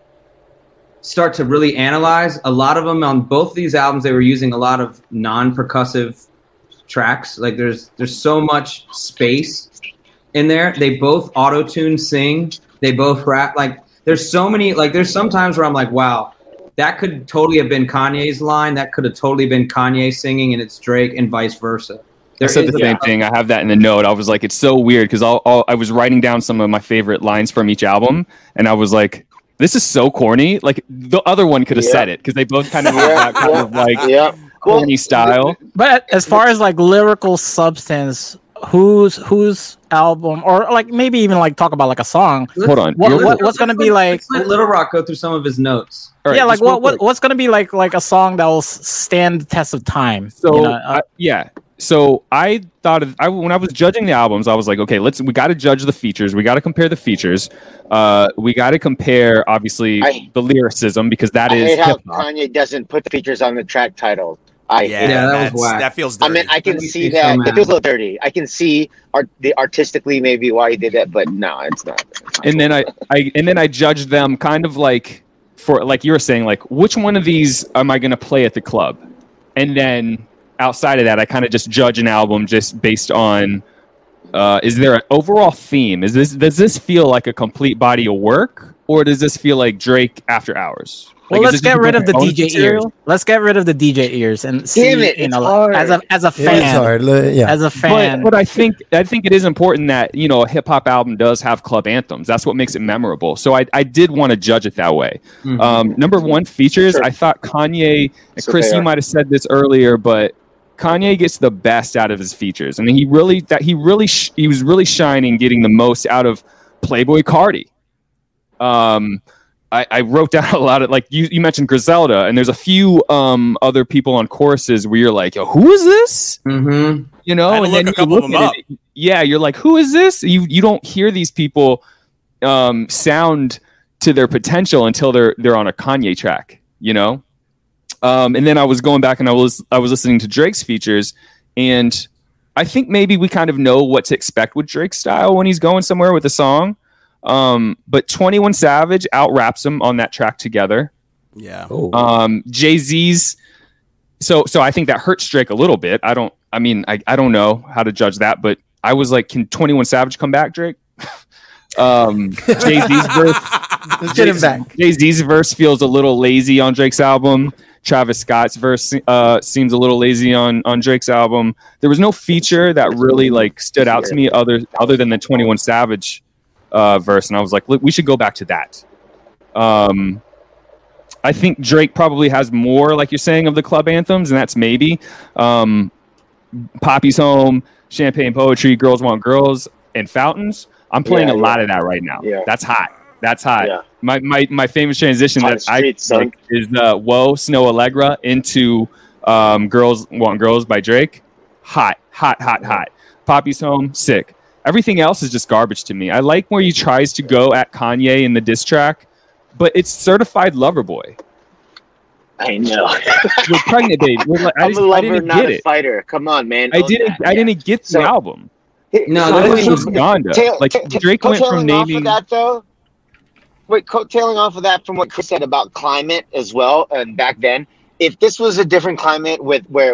start to really analyze, a lot of them on both of these albums, they were using a lot of non-percussive tracks. Like, there's so much space in there. They both auto-tune sing. They both rap. Like, there's so many, like, there's some times where I'm like, wow, that could totally have been Kanye's line. That could have totally been Kanye singing, and it's Drake, and vice versa. I said the same thing. I have that in the note. I was like, it's so weird, because I was writing down some of my favorite lines from each album, and I was like, this is so corny. Like, the other one could have said it, because they both kind of have that kind of like corny style. But as far as like lyrical substance, whose album, or like maybe even like talk about like a song. Hold on. What's going to be like? Let's let Little Rock go through some of his notes. Right, like what's going to be like a song that will stand the test of time? So So I thought when I was judging the albums, I was like, okay, we got to judge the features. We got to compare the features. We got to compare, obviously, the lyricism, because that is hate how hip-hop. Kanye doesn't put the features on the track title. That feels dirty. I mean, I can see that. It feels a little dirty. I can see artistically maybe why he did that, but no, it's not. And then I judged them kind of like, for like you were saying, like, which one of these am I going to play at the club? And then outside of that, I kind of just judge an album just based on, is there an overall theme? Does this feel like a complete body of work, or does this feel like Drake After Hours? Well, let's get rid of the DJ ears. Let's get rid of the DJ ears and see. Damn it, it's hard. As a fan, it's hard. Yeah. As a fan, but I think it is important that a hip hop album does have club anthems. That's what makes it memorable. So I did want to judge it that way. Mm-hmm. Number one, features. Sure. I thought Kanye. And Chris, you might have said this earlier, but Kanye gets the best out of his features, and he was really shining, getting the most out of Playboi Carti. I wrote down a lot of, like, you mentioned Griselda, and there's a few other people on choruses where you're like, yo, who is this? Mm-hmm. And then you look at it, you're like, who is this? You don't hear these people sound to their potential until they're on a Kanye track, and then I was going back and I was listening to Drake's features, and I think maybe we kind of know what to expect with Drake's style when he's going somewhere with a song. But 21 Savage out-raps him on that track Together. Yeah. Jay-Z's. So I think that hurts Drake a little bit. I don't know how to judge that, but I was like, can 21 Savage come back, Drake? Jay-Z's verse. Let's get him back. Jay-Z's verse feels a little lazy on Drake's album. Travis Scott's verse seems a little lazy on Drake's album. There was no feature that really like stood out to me other than the 21 Savage verse, and I was like, look, we should go back to that. I think Drake probably has more, like you're saying, of the club anthems, and that's maybe Poppy's Home, Champagne Poetry, Girls Want Girls, and Fountains. I'm playing a lot of that right now. Yeah. That's hot. Yeah. My famous transition that I like is Whoa, Snow Allegra into Girls Want Girls by Drake. Hot. Poppy's Home, sick. Everything else is just garbage to me. I like where he tries to go at Kanye in the diss track, but it's Certified Lover Boy. I know. With Pregnant Baby. I'm a lover, not a fighter. Come on, man. I didn't get the album. No, that was Donda. Drake went from naming that though. Wait, coattailing off of that from what Chris said about climate as well, and back then, if this was a different climate with where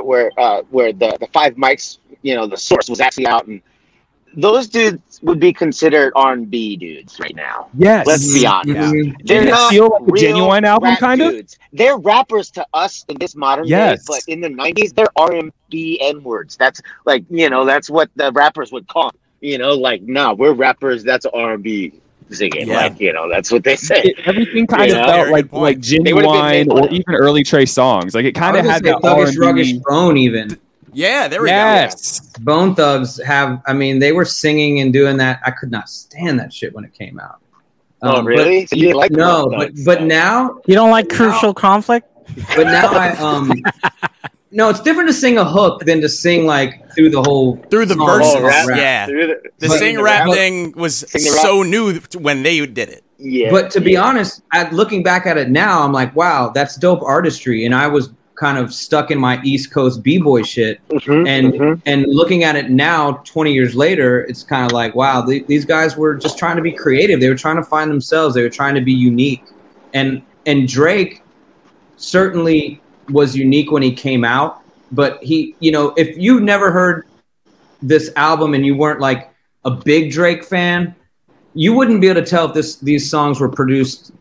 the 5 mics, the source was actually out, and those dudes would be considered R&B dudes right now. Yes, let's be honest. Yeah. They're not feel like a genuine album, kind of. They're rappers to us in this modern day, but in the 90s, they're R&B N-words. That's like that's what the rappers would call them. No, we're rappers. That's R&B. Singing, that's what they say. Everything kind of felt like genuine or even early Trey songs. Like it kind of had that Thuggish Bone even. Yeah, there we go. Bone Thugs they were singing and doing that. I could not stand that shit when it came out. Oh, really? So you like but now you don't like Crucial Conflict? But now no, it's different to sing a hook than to sing through the verses. Yeah, the sing rap thing was so new when they did it. Yeah, but to be honest, looking back at it now, I'm like, wow, that's dope artistry. And I was kind of stuck in my East Coast b-boy shit, and looking at it now, 20 years later, it's kind of like, wow, these guys were just trying to be creative. They were trying to find themselves. They were trying to be unique, and Drake certainly was unique when he came out, but he, if you never heard this album and you weren't like a big Drake fan, you wouldn't be able to tell if these songs were produced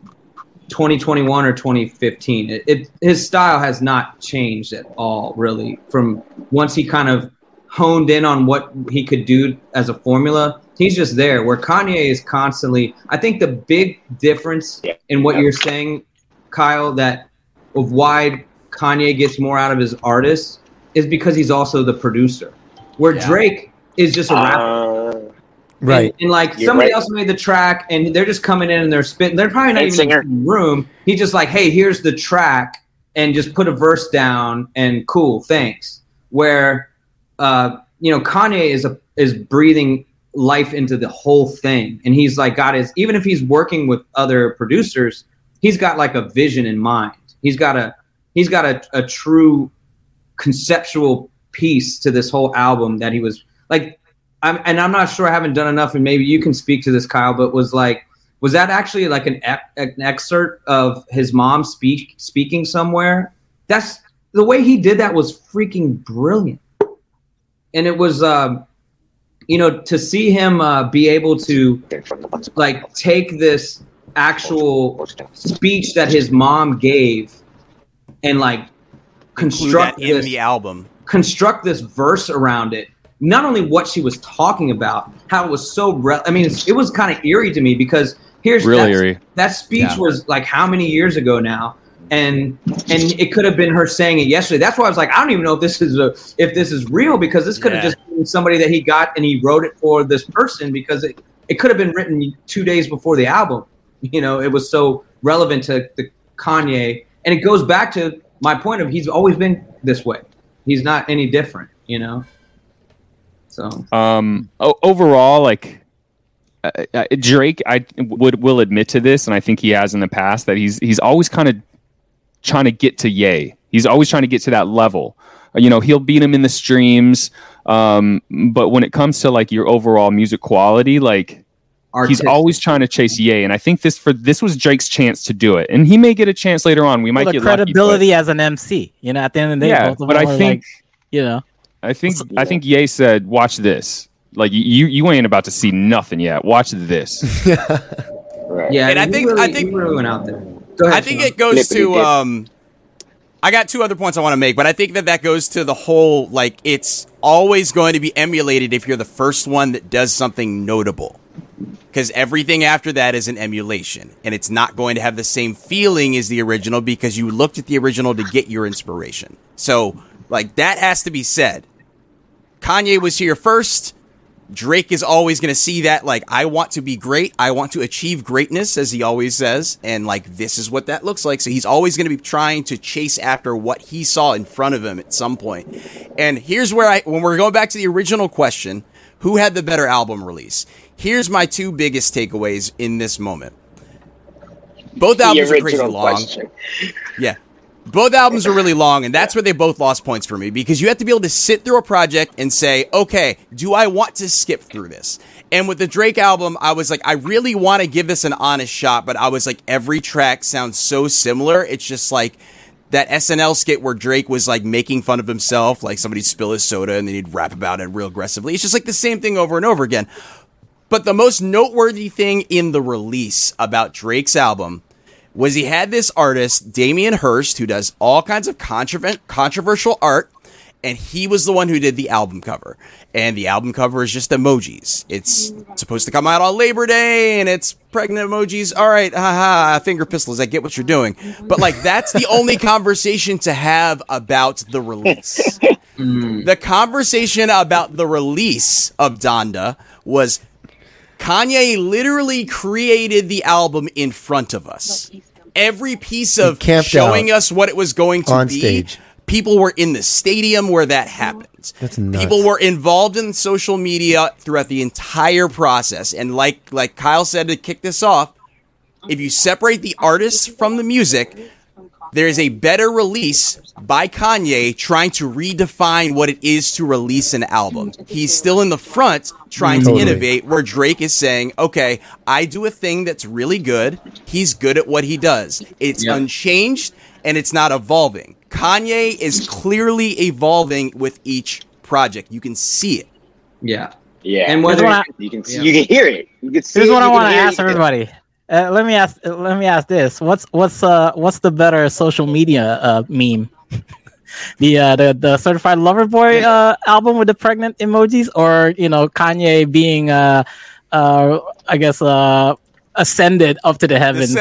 2021 or 2015. His style has not changed at all, really, from once he kind of honed in on what he could do as a formula. He's just there, where Kanye is constantly, I think the big difference in what you're saying, Kyle, that of why Kanye gets more out of his artists is because he's also the producer, where Drake is just a rapper. Right. And somebody else made the track and they're just coming in and they're spitting. They're probably not even in the room. He's just like, hey, here's the track, and just put a verse down and cool, thanks. Where Kanye is breathing life into the whole thing, and he's like even if he's working with other producers, he's got like a vision in mind. He's got a true conceptual piece to this whole album that he was like. I'm not sure, I haven't done enough, and maybe you can speak to this, Kyle, but was that actually like an excerpt of his mom speaking somewhere? That's the way he did that was freaking brilliant. And it was, to see him be able to like take this actual speech that his mom gave and like construct that in the album, construct this verse around it. Not only what she was talking about, how it was so. It was kind of eerie to me because eerie. That speech was like how many years ago now, and it could have been her saying it yesterday. That's why I was like, I don't even know if this is real, because this could have just been somebody that he got and he wrote it for this person, because it could have been written 2 days before the album. It was so relevant to the Kanye, and it goes back to my point of he's always been this way. He's not any different. So overall, like Drake, I will admit to this, and I think he has in the past, that he's always kind of trying to get to Ye. He's always trying to get to that level. He'll beat him in the streams, but when it comes to like your overall music quality, like he's always trying to chase Ye. And I think this was Drake's chance to do it, and he may get a chance later on. We might get credibility lucky, as an MC. At the end of the day, yeah. But I think I think Ye said, "Watch this. Like you ain't about to see nothing yet. Watch this." Right. Yeah, and I think he really went out there. Go ahead, I think it goes to. I got two other points I want to make, but I think that goes to the whole, like, it's always going to be emulated if you're the first one that does something notable, because everything after that is an emulation, and it's not going to have the same feeling as the original because you looked at the original to get your inspiration. So, like, that has to be said. Kanye was here first. Drake is always going to see that, like, I want to be great. I want to achieve greatness, as he always says. And, like, this is what that looks like. So he's always going to be trying to chase after what he saw in front of him at some point. And here's where when we're going back to the original question, who had the better album release? Here's my two biggest takeaways in this moment. Both albums are crazy long. Yeah. Both albums are really long, and that's where they both lost points for me, because you have to be able to sit through a project and say, okay, do I want to skip through this? And with the Drake album, I was like, I really want to give this an honest shot, but I was like, every track sounds so similar. It's just like that SNL skit where Drake was like making fun of himself, like somebody spill his soda and then he'd rap about it real aggressively. It's just like the same thing over and over again. But the most noteworthy thing in the release about Drake's album was he had this artist, Damien Hirst, who does all kinds of controversial art, and he was the one who did the album cover. And the album cover is just emojis. It's supposed to come out on Labor Day, and it's pregnant emojis. All right, haha, finger pistols, I get what you're doing. But, like, that's the only conversation to have about the release. The conversation about the release of Donda was Kanye literally created the album in front of us. Every piece of showing us what it was going to be, stage. People were in the stadium where that happened. That's nuts. People were involved in social media throughout the entire process. And like Kyle said to kick this off, if you separate the artists from the music, there is a better release by Kanye trying to redefine what it is to release an album. He's still in the front trying to innovate, where Drake is saying, okay, I do a thing that's really good. He's good at what he does. It's unchanged, and it's not evolving. Kanye is clearly evolving with each project. You can see it. Yeah. Yeah. And whether you can hear it. You can see here's it, what I want to ask everybody. Let me ask this: What's the better social media meme? The Certified Lover Boy album with the pregnant emojis, or Kanye being I guess ascended up to the heavens?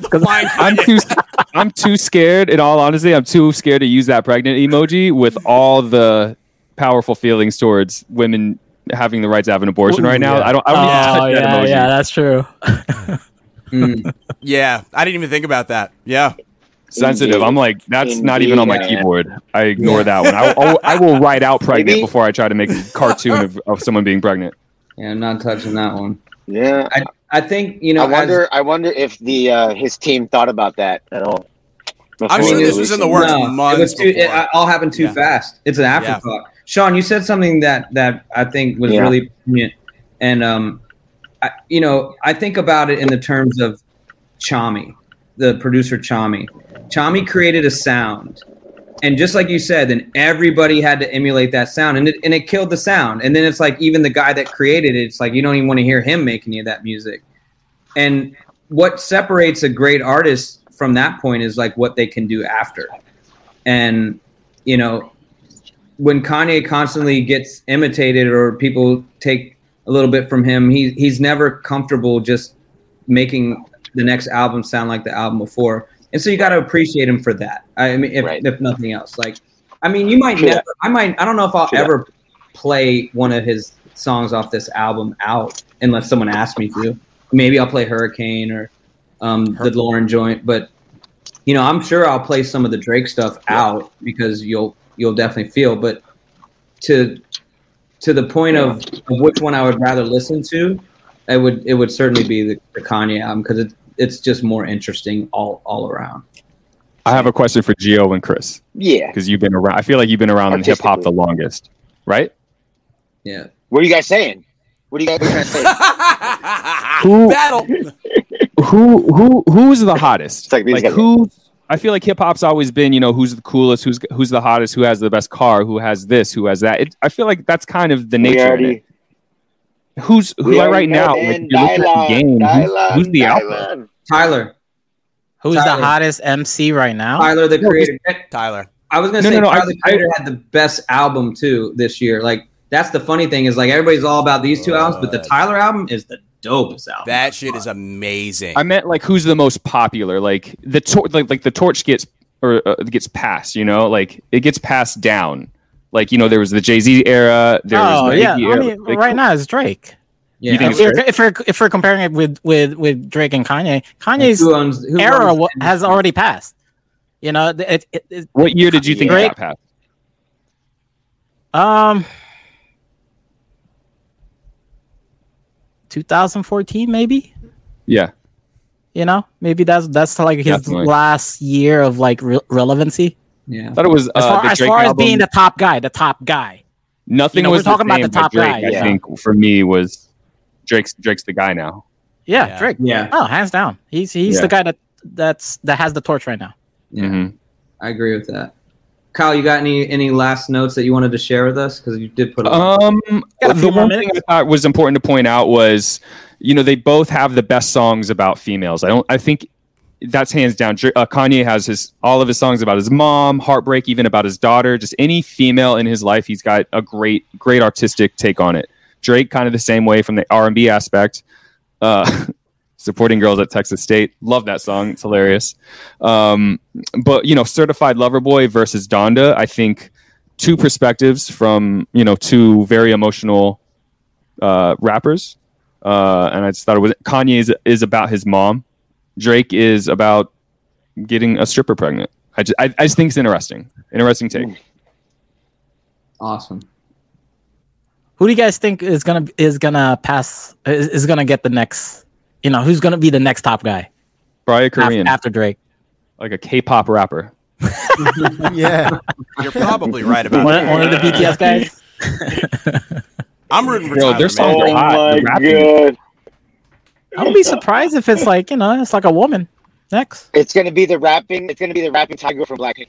I'm too scared. In all honesty, I'm too scared to use that pregnant emoji with all the powerful feelings towards women having the right to have an abortion right now. I don't need to touch that emoji. Yeah, that's true. Yeah, I didn't even think about that. Yeah. sensitive. Indeed. I'm like, that's not even on my Indeed, keyboard. I ignore that one. I will write out pregnant before I try to make a cartoon of someone being pregnant. Yeah, I'm not touching that one. Yeah, I think, you know, I wonder if the his team thought about that at all. I'm sure this was in the works months before. It all happened too fast. It's an afterthought. Sean, you said something that I think was really poignant. And, I think about it in the terms of Chami, the producer Chami. Chami created a sound. And just like you said, then everybody had to emulate that sound. And it killed the sound. And then it's like even the guy that created it, it's like you don't even want to hear him make any of that music. And what separates a great artist from that point is like what they can do after. And, you know, when Kanye constantly gets imitated or people take a little bit from him, he's never comfortable just making the next album sound like the album before. And so you got to appreciate him for that. I mean, if nothing else, like, I mean, you might never, I don't know if I'll ever play one of his songs off this album out unless someone asks me to. Maybe I'll play Hurricane or the Lauren joint, but you know, I'm sure I'll play some of the Drake stuff out because you'll definitely feel, but to the point of which one I would rather listen to, it would certainly be the Kanye album because it's just more interesting all around. I have a question for Gio and Chris. Yeah, because you've been around. I feel like you've been around in hip hop the longest, right? Yeah. What are you guys saying? What are you guys saying? Battle. Who's the hottest? Like who? I feel like hip hop's always been, you know, who's the coolest, who's the hottest, who has the best car, who has this, who has that. I feel like that's kind of the nature of it. Who's right now? Like, you're looking at the game. Who's the alpha? Tyler. Who's the hottest MC right now? Tyler, the creator. Tyler. I was gonna say Tyler, the creator, had the best album too this year. Like that's the funny thing is like everybody's all about these two albums, but the Tyler album is the dopest album. That shit is amazing. I meant like who's the most popular? Like the torch gets passed. You know, like it gets passed down. Like, you know, there was the Jay-Z era. There was the Iggy era. I mean, right now it's Drake. Yeah. If we're comparing it with Drake and Kanye's who era has already passed. You know, what year did you think Drake that passed? 2014, maybe. Yeah. You know, maybe that's like his last year of like relevancy. Yeah, I thought it was as far as being the top guy. Nothing was we're talking about the top Drake, guy. I think for me was Drake's the guy now. Yeah, Drake. Yeah, oh, hands down, he's the guy that has the torch right now. Yeah, mm-hmm. I agree with that. Kyle, you got any last notes that you wanted to share with us? Because you did put the one thing I thought was important to point out was, you know, they both have the best songs about females. I think that's hands down. Kanye has all of his songs about his mom, Heartbreak, even about his daughter. Just any female in his life, he's got a great artistic take on it. Drake kind of the same way from the R&B aspect. Supporting Girls at Texas State. Love that song. It's hilarious. But, you know, Certified Lover Boy versus Donda, I think two perspectives from, you know, two very emotional rappers. And I just thought Kanye is about his mom. Drake is about getting a stripper pregnant. I just think it's interesting. Interesting take. Awesome. Who do you guys think is gonna pass? Is gonna get the next? You know, who's gonna be the next top guy? Probably a Korean after Drake, like a K-pop rapper. Yeah, you're probably right about that. One of the BTS guys. I'm rooting for Tyler. Their songs are hot. Oh my god! I would be surprised if it's like, you know, it's like a woman next. It's gonna be the rapping tiger from Blackpink.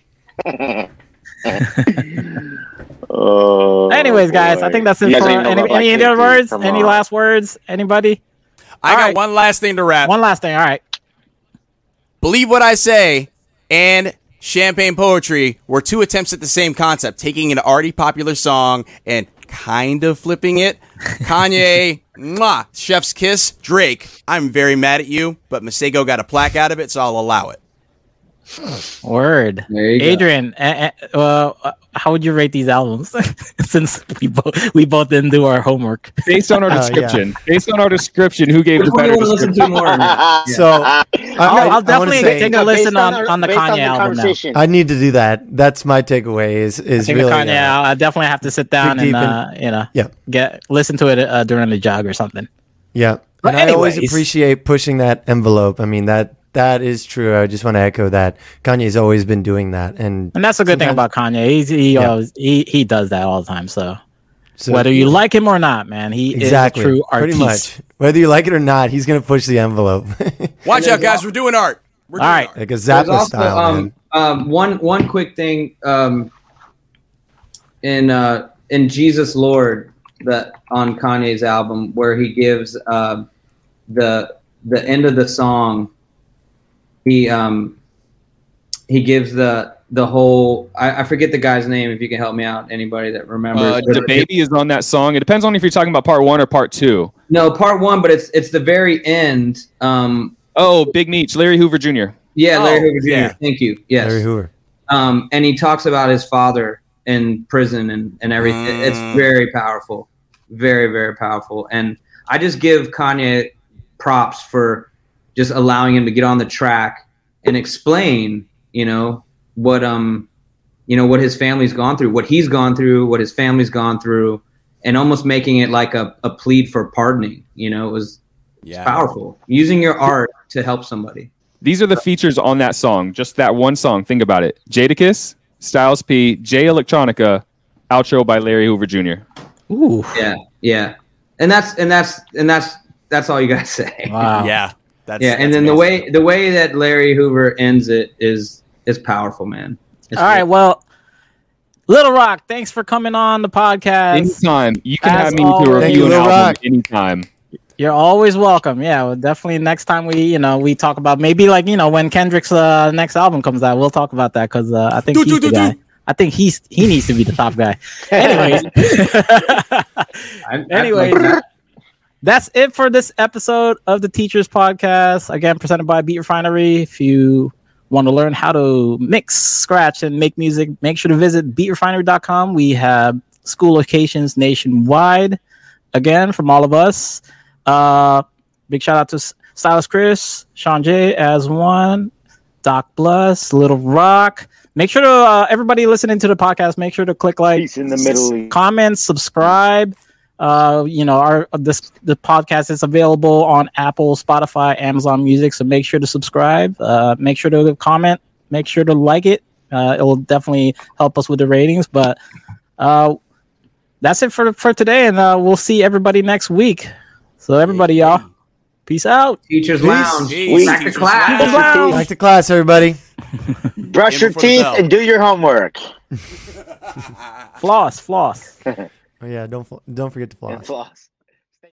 Anyways, guys, I think that's it. For any other words? Any last words? Anybody? I got one last thing to wrap. One last thing. All right. Believe What I Say and Champagne Poetry were two attempts at the same concept, taking an already popular song and kind of flipping it. Kanye, mwah, chef's kiss. Drake, I'm very mad at you, but Masego got a plaque out of it, so I'll allow it. Word. Adrian, how would you rate these albums? Since we both didn't do our homework. Based on our description. Based on our description, who gave the better description? So I'll definitely take a listen on the Kanye album now. I need to do that. That's my takeaway is really Kanye. I definitely have to sit down and listen to it during the jog or something. Yeah. But I always appreciate pushing that envelope. I mean, that is true. I just want to echo that. Kanye's always been doing that. And that's a good thing about Kanye. He does that all the time. So whether you like him or not, man, he is a true artist. Pretty much. Whether you like it or not, he's going to push the envelope. Watch out, guys. We're doing art. We're doing art. Like a Zappa style, man. One quick thing in Jesus Lord, that on Kanye's album, where he gives the end of the song, he gives the whole, I forget the guy's name, if you can help me out, anybody that remembers. The Baby is on that song. It depends on if you're talking about part 1 or part 2. No, part 1, but it's the very end. Big Meech, Larry Hoover Jr. Yeah, Larry Hoover Jr. Yeah. Thank you. Yes. Larry Hoover. And he talks about his father in prison and everything. It's very powerful. Very, very powerful. And I just give Kanye props for just allowing him to get on the track and explain, what his family's gone through, what he's gone through, what his family's gone through, and almost making it like a plead for pardoning. It was powerful. Using your art to help somebody. These are the features on that song, just that one song. Think about it. Jadakiss, Styles P, Jay Electronica, outro by Larry Hoover Jr. Ooh. Yeah. And that's all you gotta say. Wow. Yeah. That's then amazing. the way that Larry Hoover ends it is powerful, man. All right, well, Little Rock, thanks for coming on the podcast. Anytime. You can have me to review an album anytime. You're always welcome. Yeah, well, definitely next time we talk about maybe when Kendrick's next album comes out, we'll talk about that because I think he's the guy. I think he needs to be the top guy. Anyways, that's it for this episode of the Teachers Podcast. Again, presented by Beat Refinery. If you want to learn how to mix, scratch, and make music, make sure to visit beatrefinery.com. We have school locations nationwide. Again, from all of us, big shout out to Stylist Chris, Sean J as one, Doc Bless, Little Rock. Make sure to everybody listening to the podcast, make sure to click like, peace in the middle, comment, subscribe. The podcast is available on Apple, Spotify, Amazon Music, so make sure to subscribe. Make sure to comment. Make sure to like it. It will definitely help us with the ratings. But that's it for today, and we'll see everybody next week. So everybody, y'all, peace out. Teachers Lounge. Back to class. Back to class, everybody. Brush your teeth and do your homework. Floss. Oh yeah, don't forget to floss. And floss.